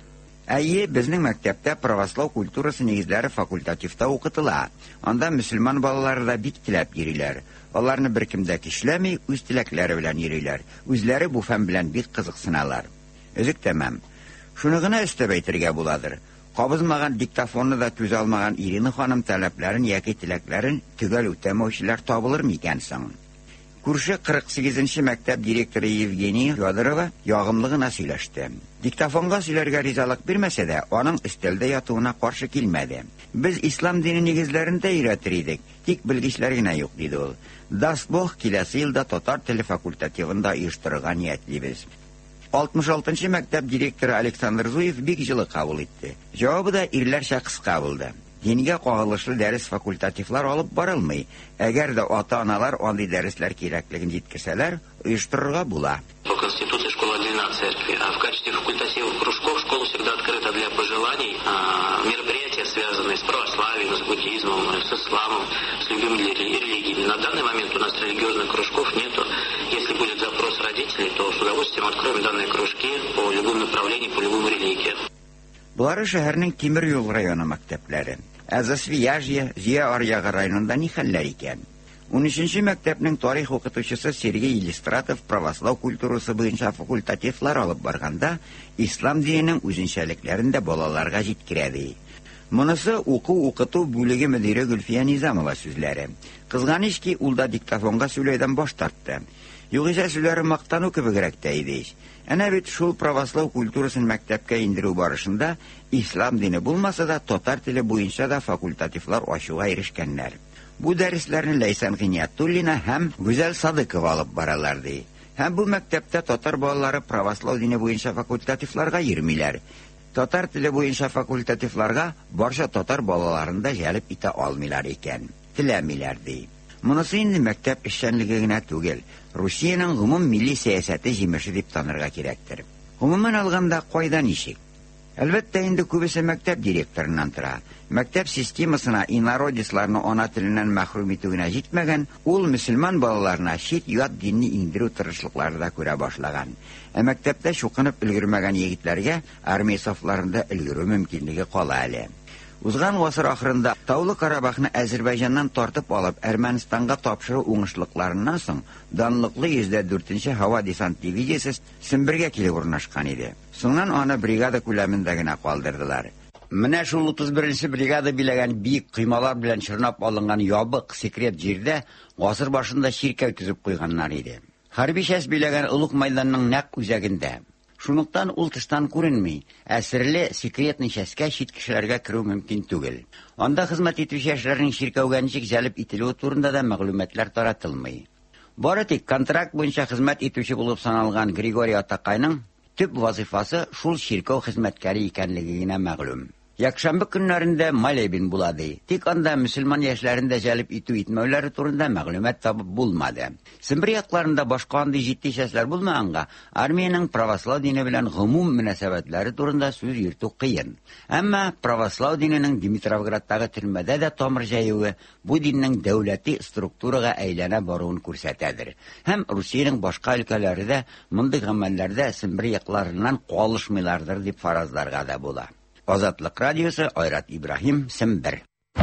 Әйе, безнең мәктәптә православ культурасы нигезләре факультативта укытыла. Анда мөселман балалары да бик теләп йөриләр. Аларны беркем дә кишләми, үз теләкләре белән йөриләр. Үзләре бу фән белән бик кызыксыналар. Өзек тәмам. Шуны гына өстәп әйтергә буладыр. Кабызмаган диктофонны да түзә алмаган Ирина ханым таләпләрен яки теләкләрен төгәл үтәмәүчеләр табылыр микән соң? Күрше кырык сигезенче мәктәп директоры Евгения Федорова ягымлы гына сөйләште. Диктофонга сөйләргә ризалык бирмәсә дә, аның өстәлдә ятуына каршы килмәде. Без ислам дине нигезләрендә өйрәтер идек, тик белгечләр генә юк, диде ул. Даст Бог, киләсе елда татар теле факультативында оештырырга ниятлибез. алтмыш алтынчы мәктәп директоры Александр Зуев бик җылы кабул итте. Җавабы да ирләрчә кыска булды. Дингә кагылышлы дәрес факультативлар алып барылмый. Әгәр дә ата-аналар андый дәресләр кирәклеген җиткерсәләр, оештырырга була. По Конституции школа отделена от церкви, а в качестве факультативных кружков школа всегда открыта для пожеланий. А, мероприятия, связанные с православием, с буддизмом, с исламом, с любыми религиями. На данный момент у нас религиозных кружков нету. Если будет запрос родителей, то с удовольствием откроем данные кружки по любым направлениям, по любым религиям. Булары шәһәрнең Тимер юл районы мәктәпләре. Ә Засвияжье, Зия Аръягы районында ни хәлләр икән? унөченче мәктәпнең тарих укытучысы Сергей Иллистратов православ культурасы буенча факультативлар алып барганда, ислам диненең үзенчәлекләрен дә балаларга җиткерә. Монысы уку-укыту бүлеге мөдире Гөлфия Низамова сүзләре. Кызганычки, ул да диктофонга сөйләүдән баш тартты. Югыйсә сүзләре мактану кебегрәк тә иде. Әнә бит шул православ культурасын мәктәпкә индерү барышында ислам дине булмаса да татар теле буенча да факультативлар ачуга ирешкәннәр. Бу дәресләрне Ләйсән Гыниятуллина һәм Гүзәл Садыкова алып баралар ди. Һәм бу мәктәптә татар балалары православ дине буенча факультативларга йөрмиләр. Татар теле буенча факультативларга барча татар балаларын да җәлеп итә алмыйлар икән. Теләмиләр ди. Монысы инде мәктәп эшчәнлеге генә түгел, Русиянең гомум милли сәясәте җимеше дип танырга кирәктер. Гомумән алганда кайда ничек? Әлбәттә, инде күбесе мәктәп директорыннан тора. Мәктәп системасына инородисларны ана теленнән мәхрүм итү генә җитмәгән, ул мөселман балаларына чит ят динне индерү тырышлыклары да күрә башлаган. Ә мәктәптә шукынып өлгермәгән егетләргә армия сафларында өлгерү мөмкинлеге кала әле. Узган гасыр ахырында Таулы Карабахны Азәрбайҗаннан тартып алып Әрмәнстанга тапшыру уңышлыкларыннан соң данлыклы йөз дүртенче һава десант дивизиясе Сембергә килеп урнашкан иде. Соңнан аны бригада күләмендә генә калдырдылар. Менә шул утыз беренче бригада биләгән бик кыймалар белән чорнап алынган ябык секрет җирдә гасыр башында чиркәү төзеп куйганнар иде. Хәрби часть биләгән Улуг мәйданның нәкъ үзәгендә. Шунлыктан ул тыштан күренми, ә серле секретный частька чит кешеләргә керү мөмкин түгел. Анда хезмәт итүче яшьләрнең чиркәүгә ничек җәлеп ителүе турында да мәгълүматлар таратылмый. Бары тик контракт буенча хезмәт итүче булып саналган Григорий Атакайның төп вазифасы шул чиркәү хезмәткәре икәнлеге генә мәгълүм. Якшәмбе көннәрендә молебен була ди. Тик анда мөселман яшьләрен дә җәлеп итү итмәүләре турында мәгълүмат табып булмады. Сембер якларында башка андый җитди чәчләр булмаганга, армиянең православ дине белән гомум мөнәсәбәтләре турында сүз йөртү кыен. Әмма православ диненең Димитровградтагы төрмәдә дә тамыр җәюе бу диннең дәүләти структурага әйләнә баруын күрсәтәдер. Һәм Русиянең башка өлкәләрендә мондый гамәлләрдә сембер якларыннан калышмыйлардыр дип фаразларга да була. Азатлык радиосы, Айрат Ибраһим, Сембер.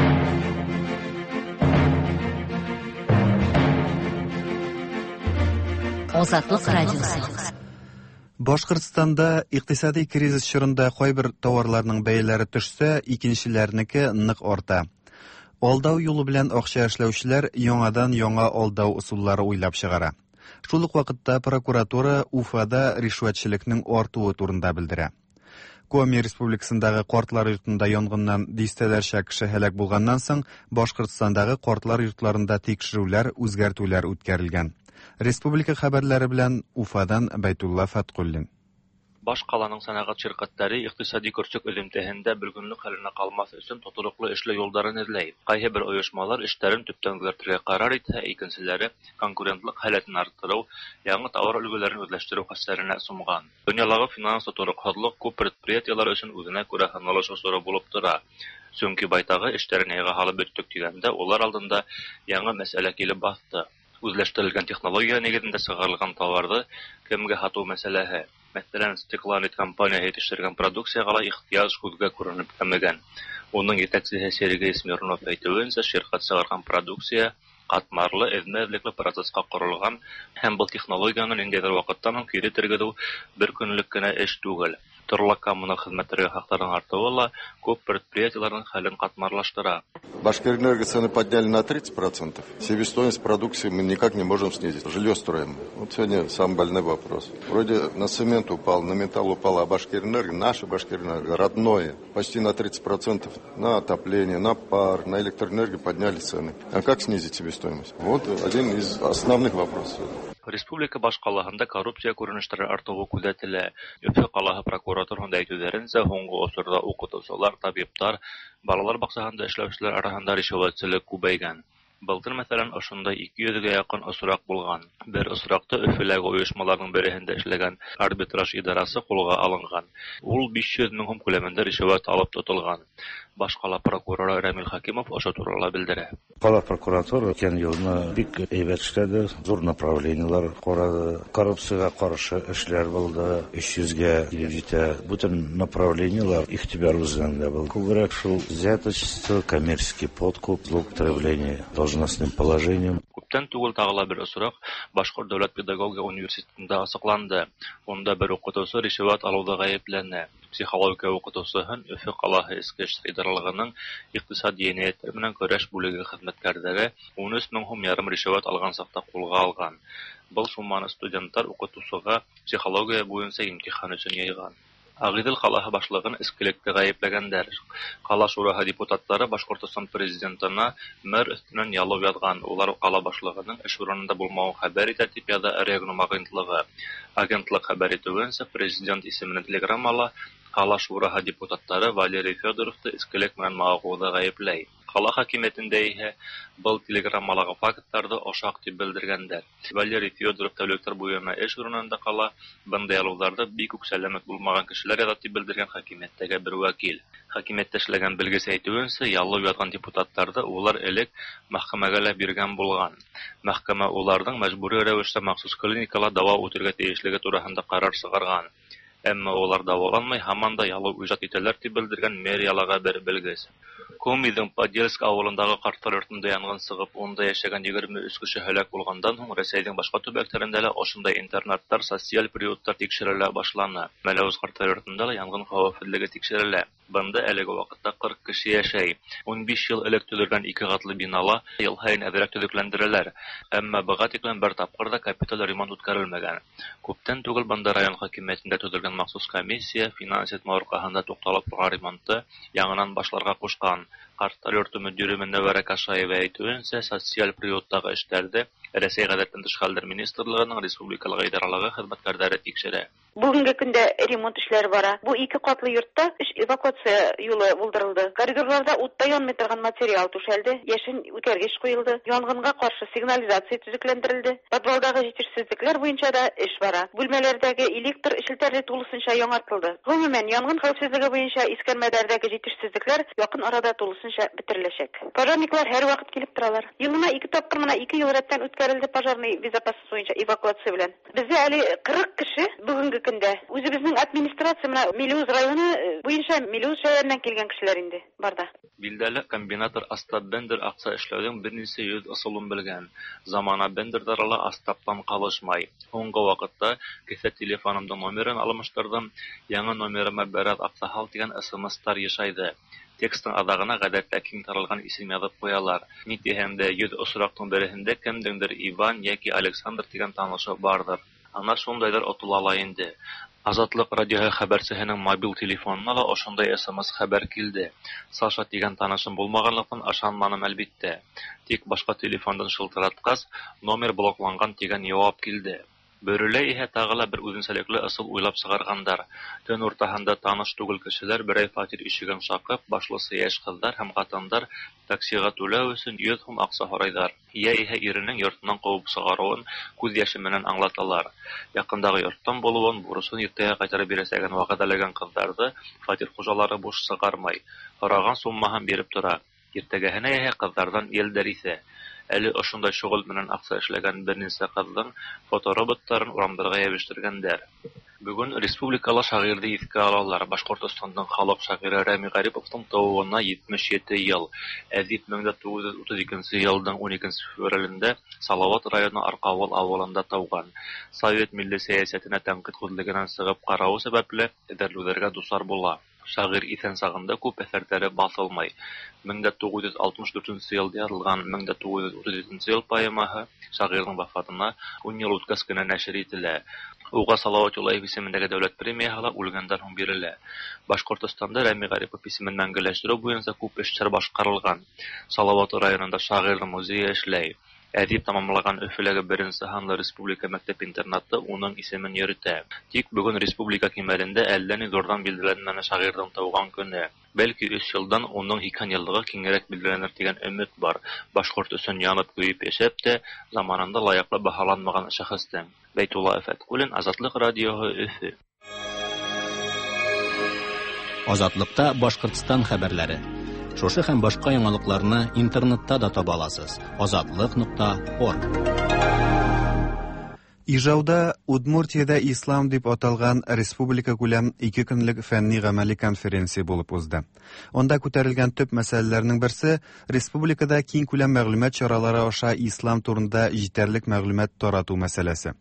Азатлык радиосы. Башкортстанда икътисади кризис чорында кайбер товарларның бәяләре төшсә, икенчеләрнеке нык арта. Алдау юлы белән акча эшләүчеләр яңадан яңа алдау усуллары уйлап чыгара. Шул ук вакытта прокуратура Уфада ришвәтчелекнең артуы турында белдерә. Коми республикасындагы картлар йортында янгыннан дистәләрчә кеше һәлак булганнан соң Башкортстандагы картлар йортларында тикшерүләр, үзгәртүләр үткәрелгән. Республика хәбәрләре белән Уфадан Байтулла Фаткуллин. Баш каланың сәнәгать ширкәтләре икътисади көрчек элемтәһендә белгенлек хәленә калмас өчен тотрыклы эшле юлларын эзләй. Кайһы бер оешмалар эшләрен төптән үзгәртергә карар итә, икенчеләре конкурентлык халатын арттыру, яңа товар өлгеләрен үзләштерү хәстәренә сумган. Дөньядагы финанс тотрыклык күп предприятиеләр өчен үзенә күрә хәнлыш усуры булып тора. Чөнки байтагы эшләрен яңа халып беттек дигәндә, улар алдында яңа мәсьәлә килеп басты. Үзләштерелгән технология нигезендә чыгарылган товарды кемгә сату мәсьәләсе. Мәсәлән, Стекланит компания итештергән продукциягә ла ихтыяҗ күзгә күренеп кемегән. Уның итәкчесе Сергей Смирнов әйтүенчә, ширкәт чыгарган продукция катмарлы, эзмәлекле процесска корылган һәм бу технологияны ниндидер вакыттан кире тергеү бер көнлек кенә эш түгел. Төрле коммуналь хезмәтләргә хакларын артуы ла күп предприятиеләрнең хәлен катмарлаштыра. Башкирэнерго цены подняли на тридцать процентов. Себестоимость продукции мы никак не можем снизить. Жилье строим. Вот сегодня самый больной вопрос. Вроде на цемент упал, на металл упал, а Башкирэнерго, наше Башкирэнерго, родное, почти на тридцать процентов на отопление, на пар, на электроэнергию подняли цены. А как снизить себестоимость? Вот один из основных вопросов. Республика башкалаһында коррупция күренешләре артуы күзәтелә. Өфе калаһы прокуратурасында әйтүләренчә, һуңгы осырда укытучылар, табиблар, балалар бакчасында эшләүчеләр арасында ришвәтчелек күбәйгән. Былтыр, мәсәлән, ошонда ике йөзгә якын осрак булган. Бер осракта Өфеләге оешмаларның береһендә эшләгән арбитраж идарасы кулга алынган. Ул биш йөз мең сум күләмендә ришвәт алып тотылган. Башкала прокуроры Рамил Хакимов ошо турыда белдерә. Кала прокуратура өткән елны бик әйбәт эшләде, зур направлениелар карады, коррупциягә каршы эшләр булды, өч йөзгә килеп җитә. Бүтән направлениелар игътибар үзләрендә булды. Күбрәк шул взяточество, коммерческий подкуп, злоупотребление должностным положением. Күптән түгел тагыла бер осрак Башкорт дәүләт педагогия университетында ачыкланды. Онда бер укытучы ришвәт алуда гаепләнә. Психология укытучысын Өфе калаһы эчке эшләр идаралыгының икътисади җәниятләр белән көрәш бүлеге хезмәткәрләре ун өч мең сум ярым ришвәт алган сакта кулга алган. Был сумманы студентлар укытучыга психология буенча имтихан өчен яйган. Агыйдел калаһы башлыгын эскелеккә гаепләгәннәр. Кала шураһы депутатлары Башкортстан президентына мэр өстеннән ялып язган. Улар кала башлыгының эш урынында булмавын хәбәр итә дип яза Регнум агентлыгы. Агентлык хәбәр итүенчә, президент исеменә телеграммала Кала шураһы депутатлары Валерий Федоровты эскелек белән магъгуда гаепләй. Кала хакимиятендә иһә был телеграммаларга фактларда ошак дип белдергәннәр. Валерий Федоров тәүлектәр буена эш урынында кала, бындай ялуларда бик үк сәламәт булмаган кешеләр яза дип белдергән хакимияттәге бер вәкил. Хакимиятта эшләгән белгесе әйтүенчә, яллып яткан депутатларда улар элек мәхкәмәгә лә биргән булган. Мәхкәмә уларның мәҗбүри рәвештә махсус клиникала дава үтәргә тиешлеге турысында карар чыгарган. Әмма улар дәваланмай, һаман да ялып иҗат итәләр дип белдергән мэрияларга бер белгес. Комидің Подельск авылындағы картлар йортында янгын сыгып, онда яшәгән егерме өч кеше һәлак булгандан һуң Рәсәйнең башка төбәкләрендә лә ошондай интернаттар, социаль приюттар тикшерелә башлана. Мәләвез картлар йортында да янгын хәвефлелеге тикшерелә. Бында әлеге вакытта кырык кеше яшәй. ун биш ел элек төзелгән ике катлы бинала ел һаен әзрәк төзекләндерәләр. Әмма быга тиклем бер тапкыр да капиталь ремонт үткәрелмәгән. Күптән түгел бында район хакимиятендә төзелгән махсус комиссия финанс этмә аркаһында тукталып торган ремонтты яңадан башларга кушкан. Картлар йорты мөдире Мөнәввәрә Кашаева әйтүенчә, социаль приюттагы эшләрдә Рәсәй гадәттән тыш хәлләр министрлыгының республикалык идаралыгы хезмәткәрләре тикшерә. Бүгенге көндә ремонт эшләре бара. Бу ике катлы йортта эш эвакуация юлы булдырылды. Коридорларда утта янмый торган материал түшәлде, яшен үткәргеч куелды, янгынга каршы сигнализация төзекләндерелде. Подвалдагы җитешсезлекләр буенча да эш бара. Бүлмәләрдәге электр эшелтәре тулысынча яңартылды. Гомумән, янгын хәвефсезлеге буенча искәрмәләрдәге җитешсезлекләр якын арада тулысынча бетереләчәк. Пожарниклар һәр вакыт килеп торалар. Елына ике тапкыр менә ике ел рәттән үткәрелде пожарный безопасность буенча эвакуация белән. Бездә әле кырык кеше бүгенге көндә үзебезнең администрация менә Милюз районы буенча Милюз шәһәреннән килгән кешеләр инде барда. Билдәле комбинатор Остап Бендер акча эшләүдән берничә йөз ысулын белгән. Замана Бендердар ала Остаптан калышмай. Һуңгы вакытта кесә телефонымда номерын алмаштырдым. Яңа номерыма Бәрәт Аксахал дигән эс-эм-эстар ешайды. Текстның адагына гадәттә киң таралган исем язып куялар. Ни дигән дә йөз осрактың береһендә кемдеңдер Иван яки Александр дигән танышы бардыр. Ана шундайдыр отылала инде. Азатлык радиоһы хәбәрчесенең мобил телефонына ла ошондай эс-эм-эс хәбәр килде. Саша дигән танышым булмаганлыктан ышанманым әлбиттә. Тик башка телефондан шылтыраткас, номер блокланган дигән җавап килде. Бөрелә иһә тагыла бер үзенчәлекле ысул уйлап чыгаргандар. Төн уртаһында таныш түгел кешеләр берәй фатир ишеген шакып, башлысы яшь кызлар һәм хатындар таксига түләү өчен йөз сум акча һорайдар. Я иһә иренең йортыннан куып чыгаруын күз яше менән аңлаталар. Якындагы йорттан булуын, бурысын иртәгә кайтарып бирәсәген вәгъдәләгән кызларды фатир хуҗалары буш чыгармай. Сораган суммаһын биреп тора. Иртәгәһенә иһә кызлардан елдәр исә. Әле ошондай шөгыль менән акча эшләгән берничә кызның фотороботтарын урамнарга ябыштырганнар. Бүген республикалы шагыйрьне искә алалар. Башкортстанның халык шагыйре Рәми Гариповның тууына җитмеш җиде ел. Әдип мең тугыз йөз утыз икенче елның уникенче февралендә Салават районы Аркавыл авылында тауган. Совет милли сәясәтенә тәнкыйть күзлегеннән сыгып карау сәбәпле эдәрлүләргә дусар була. Шагыйрь исән сагында күп әсәрләре басылмый. мең тугыз йөз алтмыш дүртенче елда язылган мең тугыз йөз утыз җиденче ел поэмаһы шагыйрьнең вафатына ун ел үткәч кенә нәшер ителә. Уга Салават Юлаев исемендәге дәүләт премияһы үлгәндән һуң бирелә. Башкортстанда Рәми Гарипов исеменнән геләштерү буенча күп эшләр башкарылган. Салават районында шагыйрь музее эшләй. Әдип тамамлаган Өфөләге беренче санлы республика мәктәп-интернаты уның исемен йөртә. Тик бүген республика кимәлендә әллә ни зурдан билгеләнмәгән шагыйрьнең тауган көне. Бәлки өч елдан уның хикәялыгы киңрәк билгеләнер дигән өмет бар. Башкорт өчен янып куеп яшәп тә, заманында лаеклы баһаланмаган шәхестән. Бәйтулла Әфәткулин, Азатлык радиоһы, Өфө. Азатлыкта Башкортстан хәбәрләре. Шушы һәм башка яңалыкларны интернетта да таба аласыз. азатлык нокта орг. Ижауда Удмуртиядә ислам дип аталган республика күләм ике көнлек фәнни-гамәли конференция булып узды. Онда күтәрелгән төп мәсьәләләрнең берсе республикада киң күләм мәгълүмат чаралары аша ислам турында җитәрлек мәгълүмат тарату мәсьәләсе.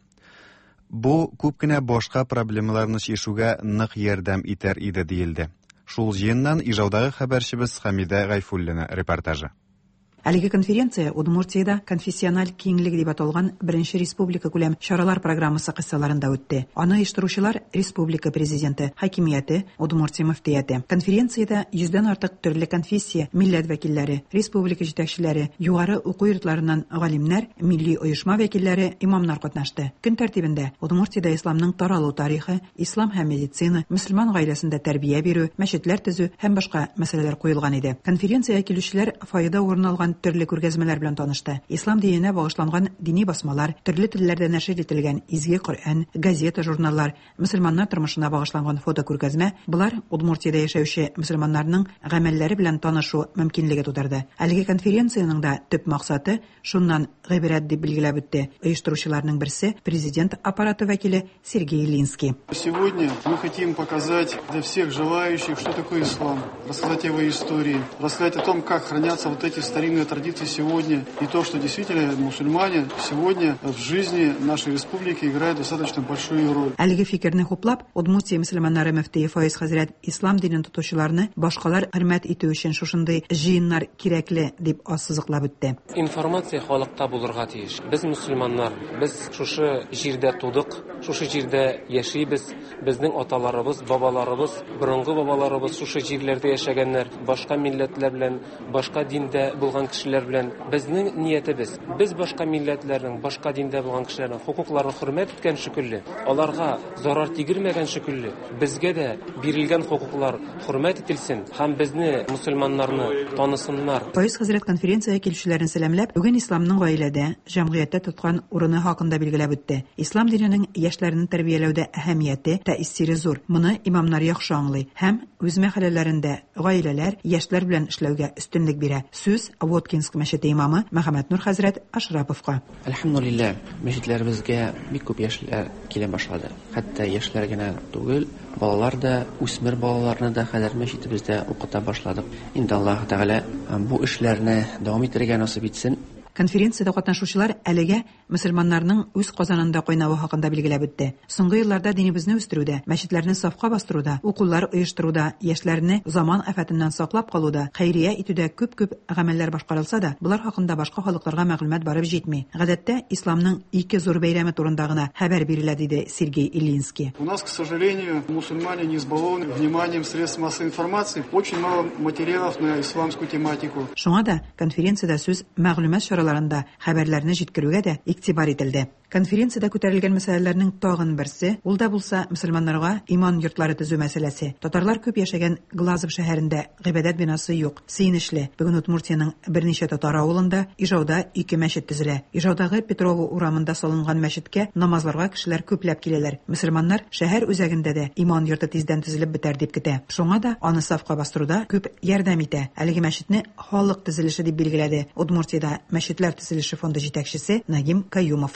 Бу күп кенә башка проблемаларны чишүгә нык ярдәм итәр иде диелде. Шул җыеннан Ижаудагы хәбәрчебез Хәмидә Гайфуллина репортажы. Әлеге конференция Удмуртиядә конфессиональ киңлек дип аталган беренче республика күләм чаралар программасы кысаларында үтте. Аны оештыручылар республика президенты, хакимияте, Удмуртия мөфтияте. Конференциядә йөздән артык төрле конфессия, милләт вәкилләре, республика җитәкчеләре, югары уку йортларыннан галимнәр, милли оешма вәкилләре, имамнар катнашты. Көн тәртибендә Удмуртиядә исламның таралу тарихы, ислам һәм медицина, мөселман гаиләсендә тәрбия бирү, мәчетләр төзү һәм башка мәсьәләләр куелган иде. Конференциягә килүчеләр файда урын алган төрле күргәзмәләр белән танышты. Ислам диненә багышланган дини басмалар, төрле телләрдә нәшер ителгән изге Коръән, газета, журналлар, мөселманнар тормышына багышланган фото күргәзмә, булар Удмуртиядә яшәүче мөселманнарның гамәлләре белән танышу мөмкинлеге тудырды. Әлеге конференциянең да төп максаты шуннан гыйбрәт дип билгеләп үтте. Оештыручыларның берсе президент аппараты вәкиле Сергей Линский. Сегодня мы хотим показать для всех желающих, что такое ислам, рассказать о его истории, рассказать о том, как хранятся вот эти старинные традиции сегодня, и то, что действительно мусульмане сегодня в жизни нашей республики играют достаточно большую роль. Әлеге фикерне хуплап, Удмуртия мөселманнары мөфтие Фаиз хәзрәт ислам динен тотучыларны башкалар хөрмәт итү өчен шушындый җыеннар кирәкле дип ассызыклап үтте. Информация халыкта булырга тиеш. Без мусульманнар, без шушы җирдә тудык, шушы җирдә яшибез. Безнең аталарыбыз, бабаларыбыз, борынгы бабаларыбыз шушы җирләрдә яшәгәннәр, башка милләтләр белән, башка диндә булган кешеләр белән. Безнең ниятебез, без башка милләтләрнең, башка диндә булган кешеләрнең хукукларын хөрмәт иткән шикелле, аларга зарар тигермәгән шикелле, безгә дә бирелгән хукуклар хөрмәт ителсен һәм безне мусульманнарны танысыннар. Фаиз хәзрәт конференция килүчеләрен сәламләп, бүген исламның гаиләдә, җәмгыятьтә тоткан урыны хакында билгеләп үтте. Ислам диненең яшьләрне тәрбияләүдә әһәмияте, тәэсире зур. Моны имамнар яхшы аңлый һәм үз мәхәлләләрендә гаиләләр, яшьләр белән эшләүгә үстенлек бирә. Сүз Воткинск мәчете имамы Мөхәммәд Нур хәзрәт Ашраповка. Әлхәмдүлилләh, мәчетләребезгә бик күп яшьләр килә башлады. Хәтта яшьләр генә түгел, балалар да, үсмер балаларны да хәзер мәчетебездә укыта башладык. Инде Аллаһ Тәгалә бу эшләрне дәвам итәргә насыйп итсен. Конференциядә катнашучылар әлегә мөселманнарның үз казанында кайнавы хакында билгеләп үтте. Соңгы елларда динебезне үстерүдә, мәчетләрне сафка бастыруда, укуллар оештыруда, яшьләрне заман афәтеннән саклап калуда, хәйрия итүдә күп-күп гамәлләр башкарылса да, булар хакында башка халыкларга мәгълүмат барып җитми. Гадәттә, исламның ике зур бәйрәме турында гына хәбәр бирелә, диде Сергей Ильинский. У нас, к сожалению, мусульмане не избалованы вниманием средств массовой информации. Очень мало материалов на исламскую тематику. Шуңа да конференциядә сүз мәгълүмат чараларында хәбәрләрне җиткерүгә дә игътибар ителде. Конференциядә күтәрелгән мәсьәләләрнең тагын берсе, ул да булса мөселманнарга иман йортлары төзү мәсьәләсе. Татарлар күп яшәгән Глазов шәһәрендә гыйбадәт бинасы юк, сөенечле. Бүген Удмуртиянең берничә татар авылында Ижауда ике мәчет төзелә. Ижаудагы Петрово урамында салынган мәчеткә намазларга кешеләр күпләп киләләр. Мөселманнар шәһәр үзәгендә дә иман йорты тиздән төзелеп бетәр дип көтә. Шуңа да аны сафка бастыруда күп ярдәм итә. Әлеге мәчетне халык төзелеше дип билгеләде Удмуртиядә мәчетләр төзелеше фонды җитәкчесе Нагим Каюмов. Что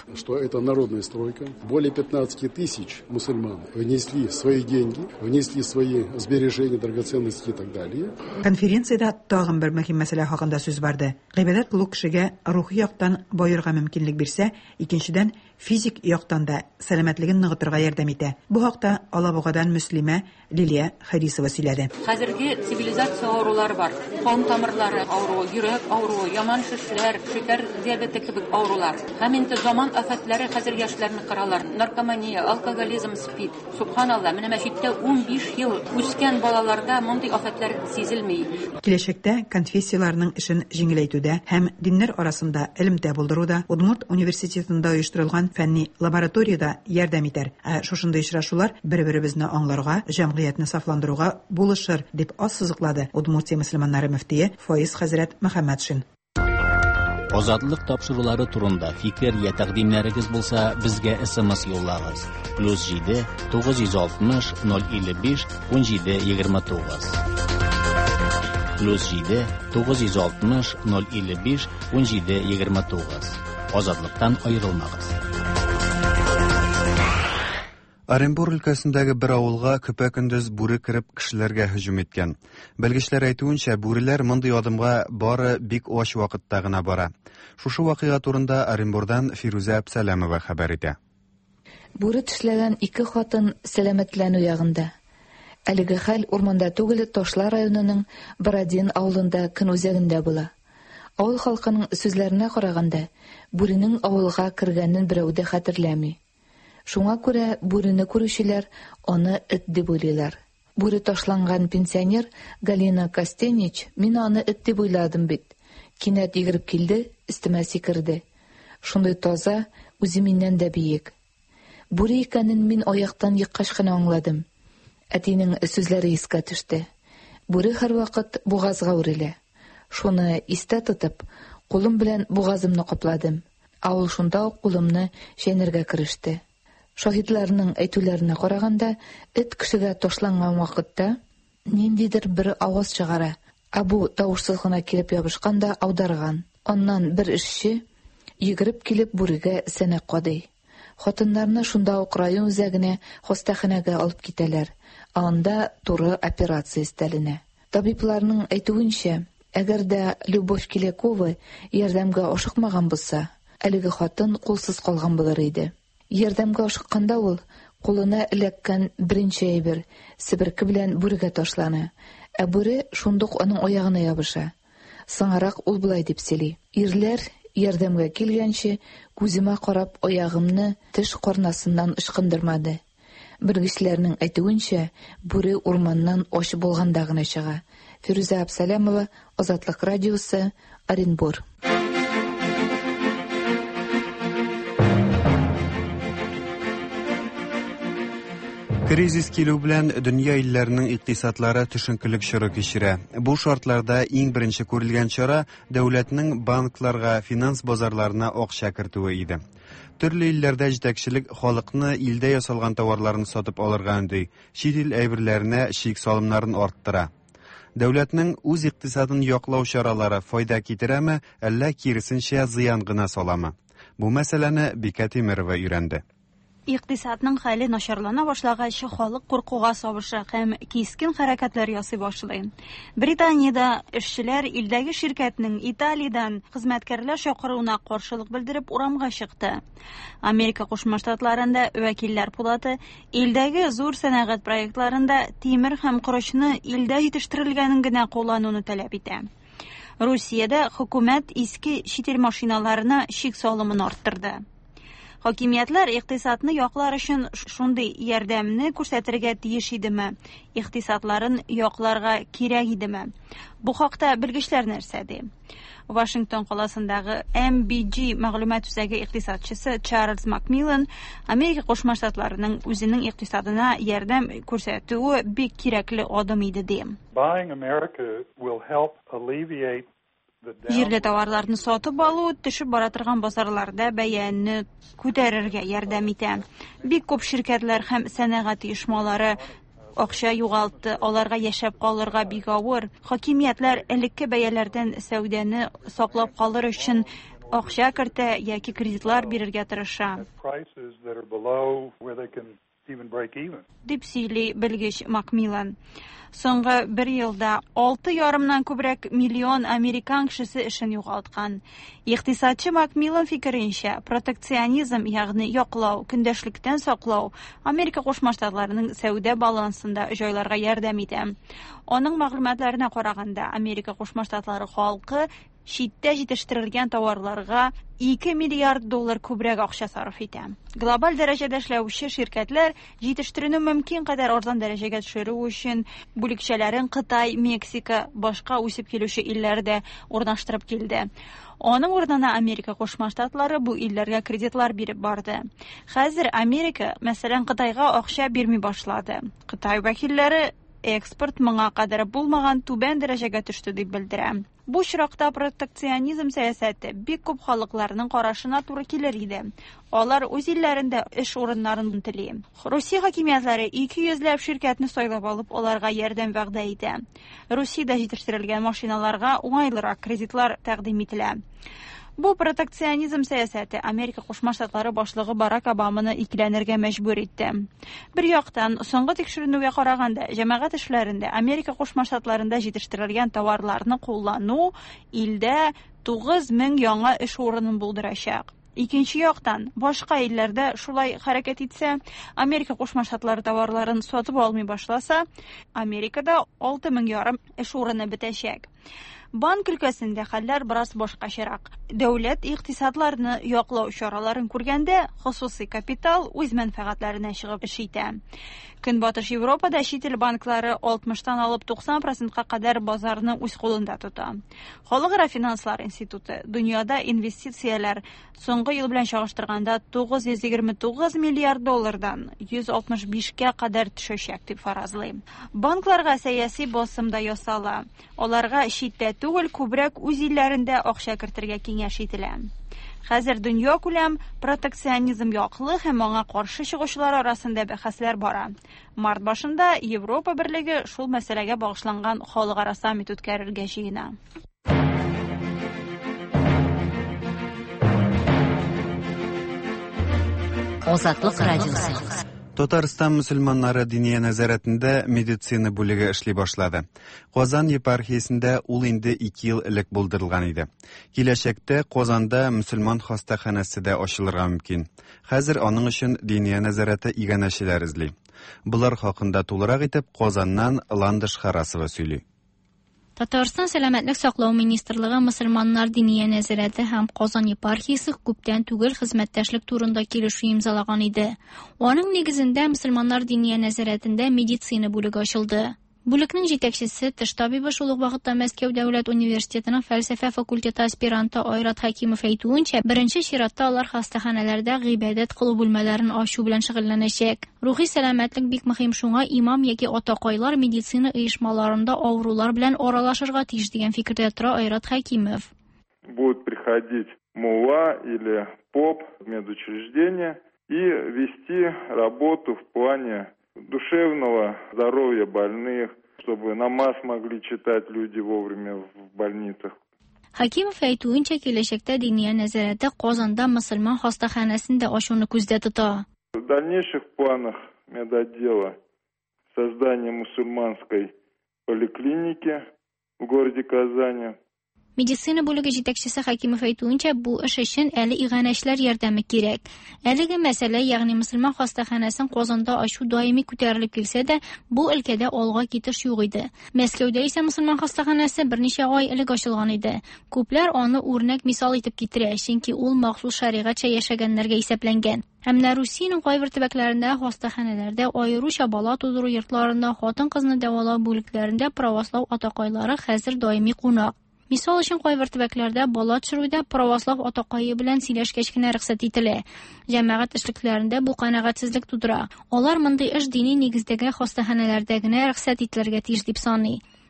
это народная стройка. Более пятнадцати тысяч мусульман внесли свои деньги, внесли свои сбережения, драгоценности и так далее. Конференцияда тагын бер мөһим мәсьәлә хакында сүз барды. Гыйбадәт кылу кешегә рухи яктан байырга мөмкинлек бирсә, икенчедән физик яктан да сәламәтлеген ныгытырга ярдәм итә. Бу хакта Алабугадан Мөслимә Лилия Харисова сөйләде. Хәзерге цивилизация авырулары бар. Кан тамырлары авыруы, йөрәк авыруы, яман шешләр, шекәр диабеты кебек авырулар. Һәм инде заман афәтләре хәзер яшьләрне кыралар. Наркомания, алкоголизм, спид. Субханалла, менә мәчеттә ун биш ел үскән балаларда мондый афәтләр сизелми. Киләчәктә конфессияларның эшен җиңеләйтүдә һәм диннәр арасында элемтә булдыруда Удмурт университетында оештырылган фәнни лабораториядә ярдәм итәр. Ә шушындый очрашулар бер-беребезне аңларга, җәмгыятьне сафландыруга булышыр, дип ассызыклады Удмуртия мөселманнары мөфтие Фаиз хәзрәт Мөхәммәдшин. Азатлык тапшырулары турында фикер я тәкъдимнәрегез булса, безгә эс-эм-эс юллагыз. плюс җиде тугыз йөз алтмыш ноль илле биш унҗиде егерме тугыз. плюс җиде тугыз йөз алтмыш ноль илле биш унҗиде егерме тугыз. Азатлыктан аерылмагыз. Оренбур өлкәсендәге бер авылга көпә-көндез бүре кереп кешеләргә һөҗүм иткән. Белгечләр әйтүенчә, бүреләр мондый адымга бары бик аш вакытта гына бара. Шушы вакыйга турында Оренбурдан Фируза Әбсәләмова хәбәр итә. Бүре тешләгән ике хатын сәламәтләнү ягында. Әлеге хәл урманда түгел, Ташлар районының Бородин авылында көн үзәгендә була. Авыл халкының сүзләренә караганда, бүренең авылга кергәнен берәү дә хәтерләми. Шуңа күрә бүрене күрүчеләр аны эт дип уйлыйлар. Бүре ташланган пенсионер Галина Костенич, мин аны эт дип уйладым бит. Кинәт йөгереп килде, өстемә сикерде. Шундый таза, үзе миннән дә биек. Бүре икәнен мин аяктан йыккач кына аңладым. Әтинең сүзләре искә төште. Бүре һәрвакыт бугазга үрелә. Шуны истә тотып, кулым белән бугазымны капладым. Авыл шунда ук кулымны шәйнергә кереште. Шаһидларның әйтүләренә караганда, эт кешегә ташланган вакытта ниндидер бер аваз чыгара. Ә бу тавышсыз гына килеп ябышканда аударган. Аннан бер эшче йөгереп килеп бүрегә сәнәк кадый. Хатыннарны шунда ук район үзәгенә хастаханәгә алып китәләр. Анда туры операция истәленә. Табибларның әйтүенчә, әгәр дә Любовь Килекова ярдәмгә ашыкмаган булса, әлеге хатын кулсыз калган булыр иде. Ярдәмгә ашыкканда ул кулына эләккән беренче әйбер себерке белән бүрегә ташлана. Ә бүре шундук аның аягына ябыша. Соңарак ул булай дип сөйли: "Ирләр ярдәмгә килгәнче күземә карап аягымны теш карнасыннан ышкындырмады." Белгечләрнең әйтүенчә, бүре урманнан ач булганда гына чыга. Фируза Әбсәләмова, Азатлык радиосы, Оренбур. Кризис килү белән дөнья илләренең икътисадлары төшенкелек чоры кичерә. Бу шартларда иң беренче күрелгән чара дәүләтнең банкларга, финанс базарларына акча кертүе иде. Төрле илләрдә җитәкчелек халыкны илдә ясалган товарларны сатып алырга өнди, чит ил әйберләренә шик салымнарын арттыра. Дәүләтнең үз икътисадын яклау чаралары файда китерәме, әллә киресенчә зыян гына саламы? Бу мәсьәләне Бикә Тимерова өйрәнде. Икътисадның хәле начарлана башлагач, халык куркуга сабыша һәм кискен хәрәкәтләр ясый башлый. Британиядә эшчеләр илдәге ширкәтнең Италиядән хезмәткәрләр чакыруына каршылык белдереп урамга чыкты. Америка Кушма Штатларында вәкилләр пулаты илдәге зур сәнәгать проектларында тимер һәм корычны илдә җитештерелгәнен генә куллануны таләп итә. Русиядә хөкүмәт иске чит ил машиналарына шик салымын арттырды. Хакимиятләр икътисадны яклар өчен шундый ярдәмне күрсәтергә тиеш идеме? Икътисадларын якларга кирәк идеме? Бу хакта белгечләр нәрсә ди? Вашингтон каласындагы эм би джи мәгълүмат үзәге икътисадчысы Чарльз Макмиллан Америка Кушма Штатларының үзенең икътисадына ярдәм күрсәтүе бик кирәкле адым иде ди. Buying America will help alleviate Җирле товарларны сатып алу төшеп бара торган базарларда бәянне күтәрергә ярдәм итә. Бик күп ширкәтләр һәм сәнәгать оешмалары акча югалтты, аларга яшәп калырга бик авыр. Хакимиятләр элекке бәяләрдән сәүдәне саклап калыр өчен акча кертә яки кредитлар бирергә тырыша. Дип сөйли белгеч Макмиллан. Соңгы бер елда алты ярымнан күбрәк миллион американ кешесе эшен югалткан. Икътисадчы Макмиллан фикеренчә, протекционизм, ягъни яклау, көндәшлектән саклау Америка Кушма Штатларының сәүдә балансында җайларга ярдәм итә. Аның мәгълүматларына караганда, Америка Кушма Штатлары халкы читтә җитештерелгән товарларга ике миллиард доллар күбрәк акча сарыф итә. Глобаль дәрәҗәдә эшләүче ширкәтләр җитештерүне мөмкин кадәр арзан дәрәҗәгә төшерү өчен бүлекчәләрен Кытай, Мексика, башка үсеп килүче илләрдә урнаштырып килде. Аның урынына Америка Кушма Штатлары бу илләргә кредитлар биреп барды. Хәзер Америка, мәсәлән, Кытайга акча бирми башлады. Кытай вәкилләре экспорт моңа кадәр булмаган түбән дәрәҗәгә төште дип белдерә. Бу чиракта протекционизм сәясәте бик күп халыкларның карашына туры килер иде. Алар үз илләрендә эш урыннарын тели. Русия хакимиятләре ике йөзләп ширкәтне сайлап алып, аларга ярдәм вәгъдә итә. Русиядә җитештерелгән машиналарга уңайлырак кредитлар тәкъдим ителә. Бу протекционизм сәясәте Америка Кушма Штатлары башлыгы Барак Обаманы икеләнергә мәҗбүр итте. Бер яктан, соңгы тикшеренүгә караганда, җәмәгать эшләрендә Америка Кушма Штатларында җитештерелгән товарларны куллану илдә тугыз мең яңа эш урынын булдырачак. Икенче яктан, башка илләрдә шулай хәрәкәт итсә, Америка Кушма Штатлары товарларын сатып алмый башласа, Америкада алты мең ярым эш урыны бетәчәк. Банк өлкәсендә хәлләр бераз башкачарак. Дәүләт икътисадларны яклау чараларын күргәндә, хосусый капитал үз мәнфәгатьләренә чыгып эш итә. Көнбатыш Европада чит ил банклары алтмыштан алып туксан процентка кадәр базарны үз кулында тота. Халыкара финанслар институты дөньяда инвестицияләр соңгы ел белән чагыштырганда тугыз йөз егерме тугыз миллиард доллардан йөз алтмыш бишкә кадәр төшәчәк дип фаразлый. Банкларга сәяси басым да ясала. Аларга читтә түгел, күбрәк үз илләрендә акча кертергә киңәш ителә. Хәзер дөнья күләм протекционизм яклы һәм аңа каршы чыгучылар арасында бәхәсләр бара. Март башында Европа берлеге шул мәсьәләгә багышланган халыкара саммит үткәрергә җыена. Азатлык радиосы. Татарстан мөселманнары диния нәзарәтендә медицина бүлеге эшли башлады. Казан епархиясендә ул инде ике ел элек булдырылган иде. Киләчәктә Казанда мөселман хастаханәсе дә ачылырга мөмкин. Хәзер аның өчен диния нәзарәте игенәчеләр эзли. Булар хакында тулырак итеп Казаннан Ландыш Харасова сөйли. Татарстан сәламәтлек саклау министрлыгы мөселманнар диния нәзарәте һәм Казан епархиясе күптән түгел хезмәттәшлек турында килешү имзалаган иде. Аның нигезендә мөселманнар диния нәзарәтендә медицина бүлеге ачылды. Бүлекнең җитәкчесе, теш табибы шул ук вакытта Мәскәү дәүләт университетының фәлсәфә факультеты аспиранты Айрат Хәкимов әйтүенчә, беренче чиратта алар хастаханәләрдә гыйбадәт кылу бүлмәләрен ачу белән шөгыльләнәчәк. Рухи сәламәтлек бик мөһим, шуңа имам яки атакайлар медицина оешмаларында авырулар белән аралашырга тиеш дигән фикердә тора Айрат Хәкимов. Будет приходить мулла или поп в медучреждение и вести работу в плане душевного здоровья больных, чтобы намаз могли читать люди вовремя в больницах. Хәкимов әйтүенчә, киләчәктә диния нәзарәте Казанда мөселман хастаханәсен дә ачуны күздә тота. В дальнейших планах медотдела создание мусульманской поликлиники в городе Казани. Медицина бүлеге җитәкчесе Хәкимов әйтүенчә, бу эш өчен әле иганәчләр ярдәме кирәк. Әлеге мәсьәлә, ягъни мөселман хастаханәсен Казанда ачу даими күтәрелеп килсә дә, бу өлкәдә алга китеш юк иде. Мәскәүдә исә мөселман хастаханәсе берничә ай элек ачылган иде. Күпләр аны үрнәк мисал итеп китерә, чөнки ул махсус шәригатьчә яшәгәннәргә исәпләнгән. Һәм Русиянең кайбер төбәкләрендә хастаханәләрдә, аеруча бала тудыру йортларында, хатын-кызны дәвалау бүлекләрендә православ атакайлары хәзер даими кунак. Мисал өчен кайбер төбәкләрдә бала төшерүдә православ атакайы белән сөйләшкәч кенә рөхсәт ителә. Җәмәгать эшлекләрендә бу канәгатьсезлек тудыра. Алар мондый эш дини нигездәге хастаханәләрдә генә рөхсәт ителергә тиеш дип саный.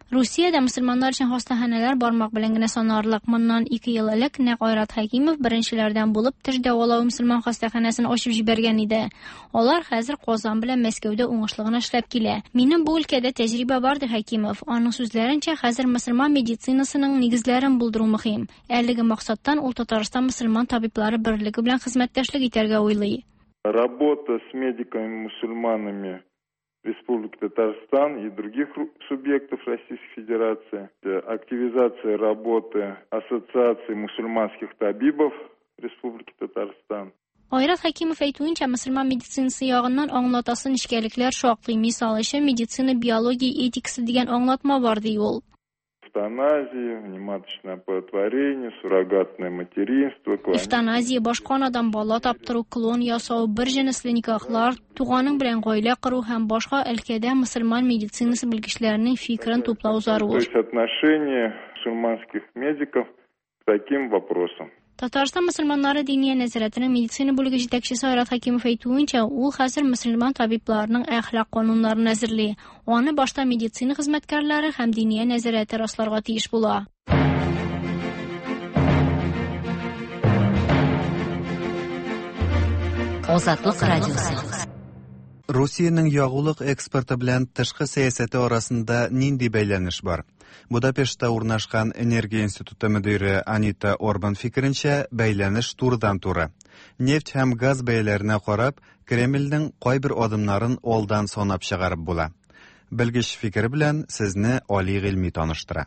Rusiyada musulmonlar uchun xastaxonalar barmoq bilan gina sanarliq. Bundan ikki yil ilk Naq Oyrat Hakimov birinchilardan bo'lib tish davolov musulmon xastaxonasini ochib jibergan edi. Ular hozir Qozon bilan Moskvada o'ngishligini ishlab kela. Mening bu өлкәдә tajriba bor dedi Hakimov. Оның so'zlarincha, hozir musulmon meditsinasining negizlarini bildiru muhim. Әлеге maqsaddan ул Татарстан musulmon tabiblari birligi bilan xizmatdashlik etarga o'ylay. Работа с медиками-мусульманами Республики Татарстан и других субъектов Российской Федерации, активизация работы Ассоциации мусульманских табибов Республики Татарстан. Oyrat Hakimov aytуынча, musulmon meditsinasi yog'indan аңлатасын ishkaliklar shoqli. Misol uchun meditsina biologiya etikasi degan аңлатма бар deydi ул. Эвтаназия, внематочное оплодотворение, суррогатное материнство, Эвтаназия, boshqonadan bola toptiruv, klon yasov, bir jinsli nikohlar, tug'aning bilan oila quruv ham boshqa өлкәдә musulmon meditsinasi bilgichlarining fikrini to'plash zarur. То есть отношение мусульманских медиков к таким вопросам. Tatariston musulmonlari diniy nazoratining meditsina bo'ligi yetakchisi Oyrat Hakimov aytуынча, u hozir musulmon tabiblarining axloq qonunlarini nazarli. Uni boshqa meditsina xizmatkorlari ham diniy nazorati rostlarga tegish bo'la. Ozodlik radiosi. Rusiyaning yog'uliq eksporti bilan tashqi siyosati orasida nindi baylanish bor? Budapeshtda o'rnashgan Energiya instituti mudiri Anita Orban fikrincha, baylanish turdan to'ra. Neft ham gaz baylarini qarab, Kremlning qay bir odimlarin oldan sonab chiqarib bo'la. Bilgish fikri bilan sizni oliy ilmiy tanishtira.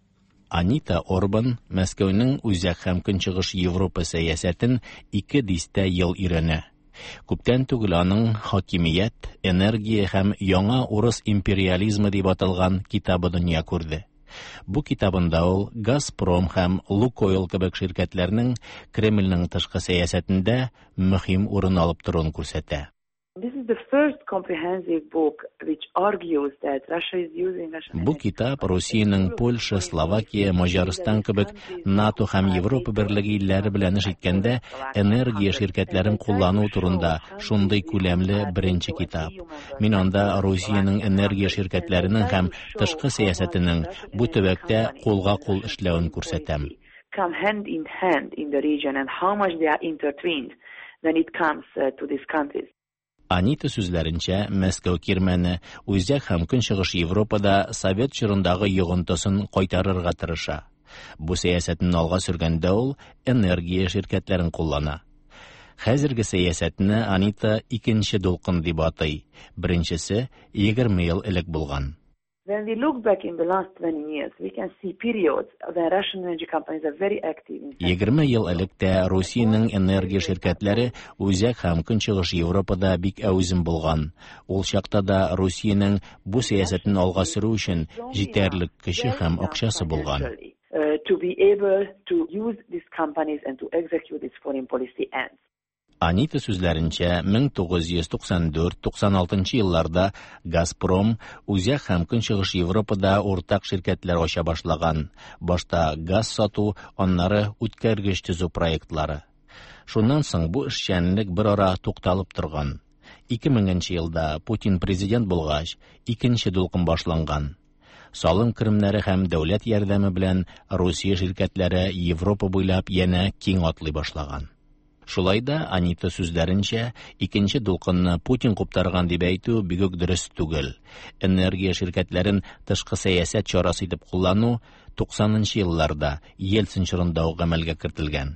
Anita Orban Moskvaning Uzak ham Kunchiqish Yevropa siyosatini ikki dista yil irani. Күптән түгел аның хакимият, энергия һәм яңа урыс империализмы дип аталган китабы дөнья күрде. Бу китабында ул Газпром һәм Лукойл кебек ширкәтләрнең Кремльнең тышкы сәясәтендә мөһим урын алып торуын күрсәтә. This is the first comprehensive book which argues that Russia is using Russian Бу китап Россиянең Польша, Словакия, Маҗарстан кебек НАТО һәм Европа берлеге илләре белән эш иткәндә энергия ширкәтләрен куллану турында шундый күләмле беренче китап. Мин анда Россиянең энергия ширкәтләренең һәм тышкы сәясәтенең бу төбәктә кулга-кул эшләвен күрсәтәм. Come hand in hand in the region and how much they are intertwined when it comes uh, to these countries. Анита сүзләренчә, Мәскәү кирмәне Үзәк һәм Көнчыгыш Европада Совет чорындагы йогынтысын кайтарырга тырыша. Бу сәясәтне алга сөргәндә ул энергия ширкәтләрен куллана. Хәзерге сәясәтне Анита икенче дулкын дип атый. Беренчесе егерме ел элек булган. When we look back in the last twenty years, we can see periods when Russian energy companies are very active. егерме ел элек тә Россиянең энергия ширкәтләре Үзәк һәм Көнчыгыш Европада бик әүзем булган. Ул чакта да Россиянең бу сәясәтен алга сөрү өчен җитәрлек көче һәм акчасы булган. To be able to use these companies and to execute this foreign policy ends. Анита сүзләренчә, мең тугыз йөз туксан дүрт туксан алтынчы елларда Газпром Үзәк һәм Көнчыгыш Европада уртак ширкәтләр ача башлаган. Башта газ сату, аннары үткәргеч төзү проектлары. Шуннан соң бу эшчәнлек бер ара тукталып торган. ике меңенче елда Путин президент булгач, икенче дулкын башланган. Салым керемнәре һәм дәүләт ярдәме белән Россия ширкәтләре Европа буйлап янә киң атлый башлаган. Шулай да Анита сүзләренчә, икенче дулкынны Путин куптарган дип әйтү бик үк дөрес түгел. Энергия ширкәтләрен тышкы сәясәт чарасы итеп куллану туксанынчы елларда Ельцин чорында ук гамәлгә кертелгән.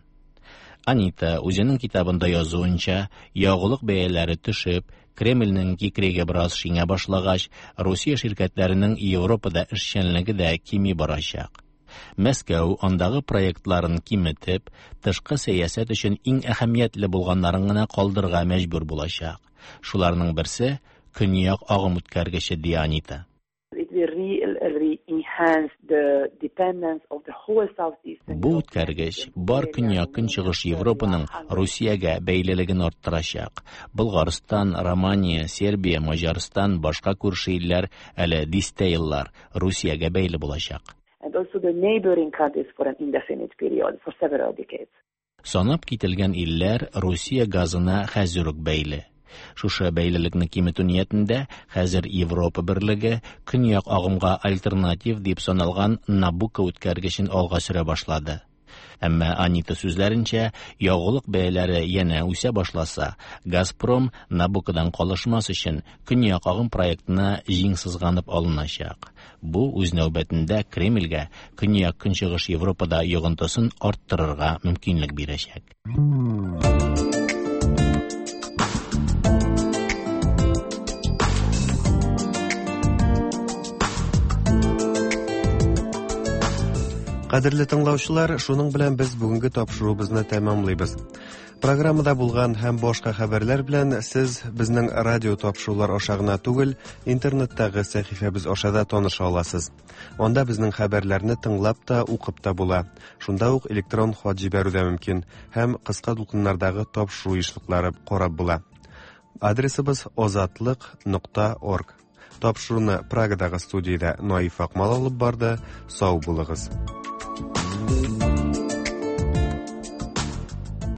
Анита үзенең китабында язуынча, ягулык бәяләре төшеп, Кремльнең кикреге бераз шиңә башлагач, Россия ширкәтләренең Европада эшчәнлеге дә кими барачак. Мәскәү андагы проектларын киметеп, тышкы сәясәт өчен иң әһәмиятле булганнарын гына калдырга мәҗбүр булачак. Шуларның берсе Көньяк агым үткәргече ди Анита. Бу үткәргеч бар Көньяк Көнчыгыш Европаның Россиягә бәйлелеген арттырачак. Булгарстан, Романия, Сербия, Маҗарстан, башка күрше илләр әле дистә еллар Россиягә бәйле булачак. And also the neighboring countries for an indefinite period, for several decades. Санап кителгән илләр Россия газына хәзер үк бәйле. Шушы бәйлелекне киметү ниятендә хәзер Европа берлеге көньяк агымга альтернатив дип саналган Набука үткәргечен алга сөрә башлады. Әмма Анита сүзләренчә, ягулык бәяләре янә үсә башласа, Газпром Набукадан калышмас өчен көньяк агым проектына җиңсызганып алыначак. Бу үз нәүбәтендә Кремльгә көньяк көнчыгыш Европада йогынтысын арттырырга мөмкинлек бирәчәк. Кадерле тыңлаучылар, шуның белән без бүгенге тапшыруыбызны тәмамлыйбыз. Программада булган һәм башка хәбәрләр белән сез безнең радио тапшырулар аша гына түгел, интернеттагы сәхифәбез аша да таныша аласыз. Анда безнең хәбәрләрне тыңлап та, укып та була. Шунда ук электрон хат җибәрү дә мөмкин һәм кыска дулкыннардагы тапшыру ишлекләре карап була. Адресыбыз озатлык нокта орг. Тапшыруны Прагадагы студиядә Наиф Акмал алып барды. Сау булыгыз.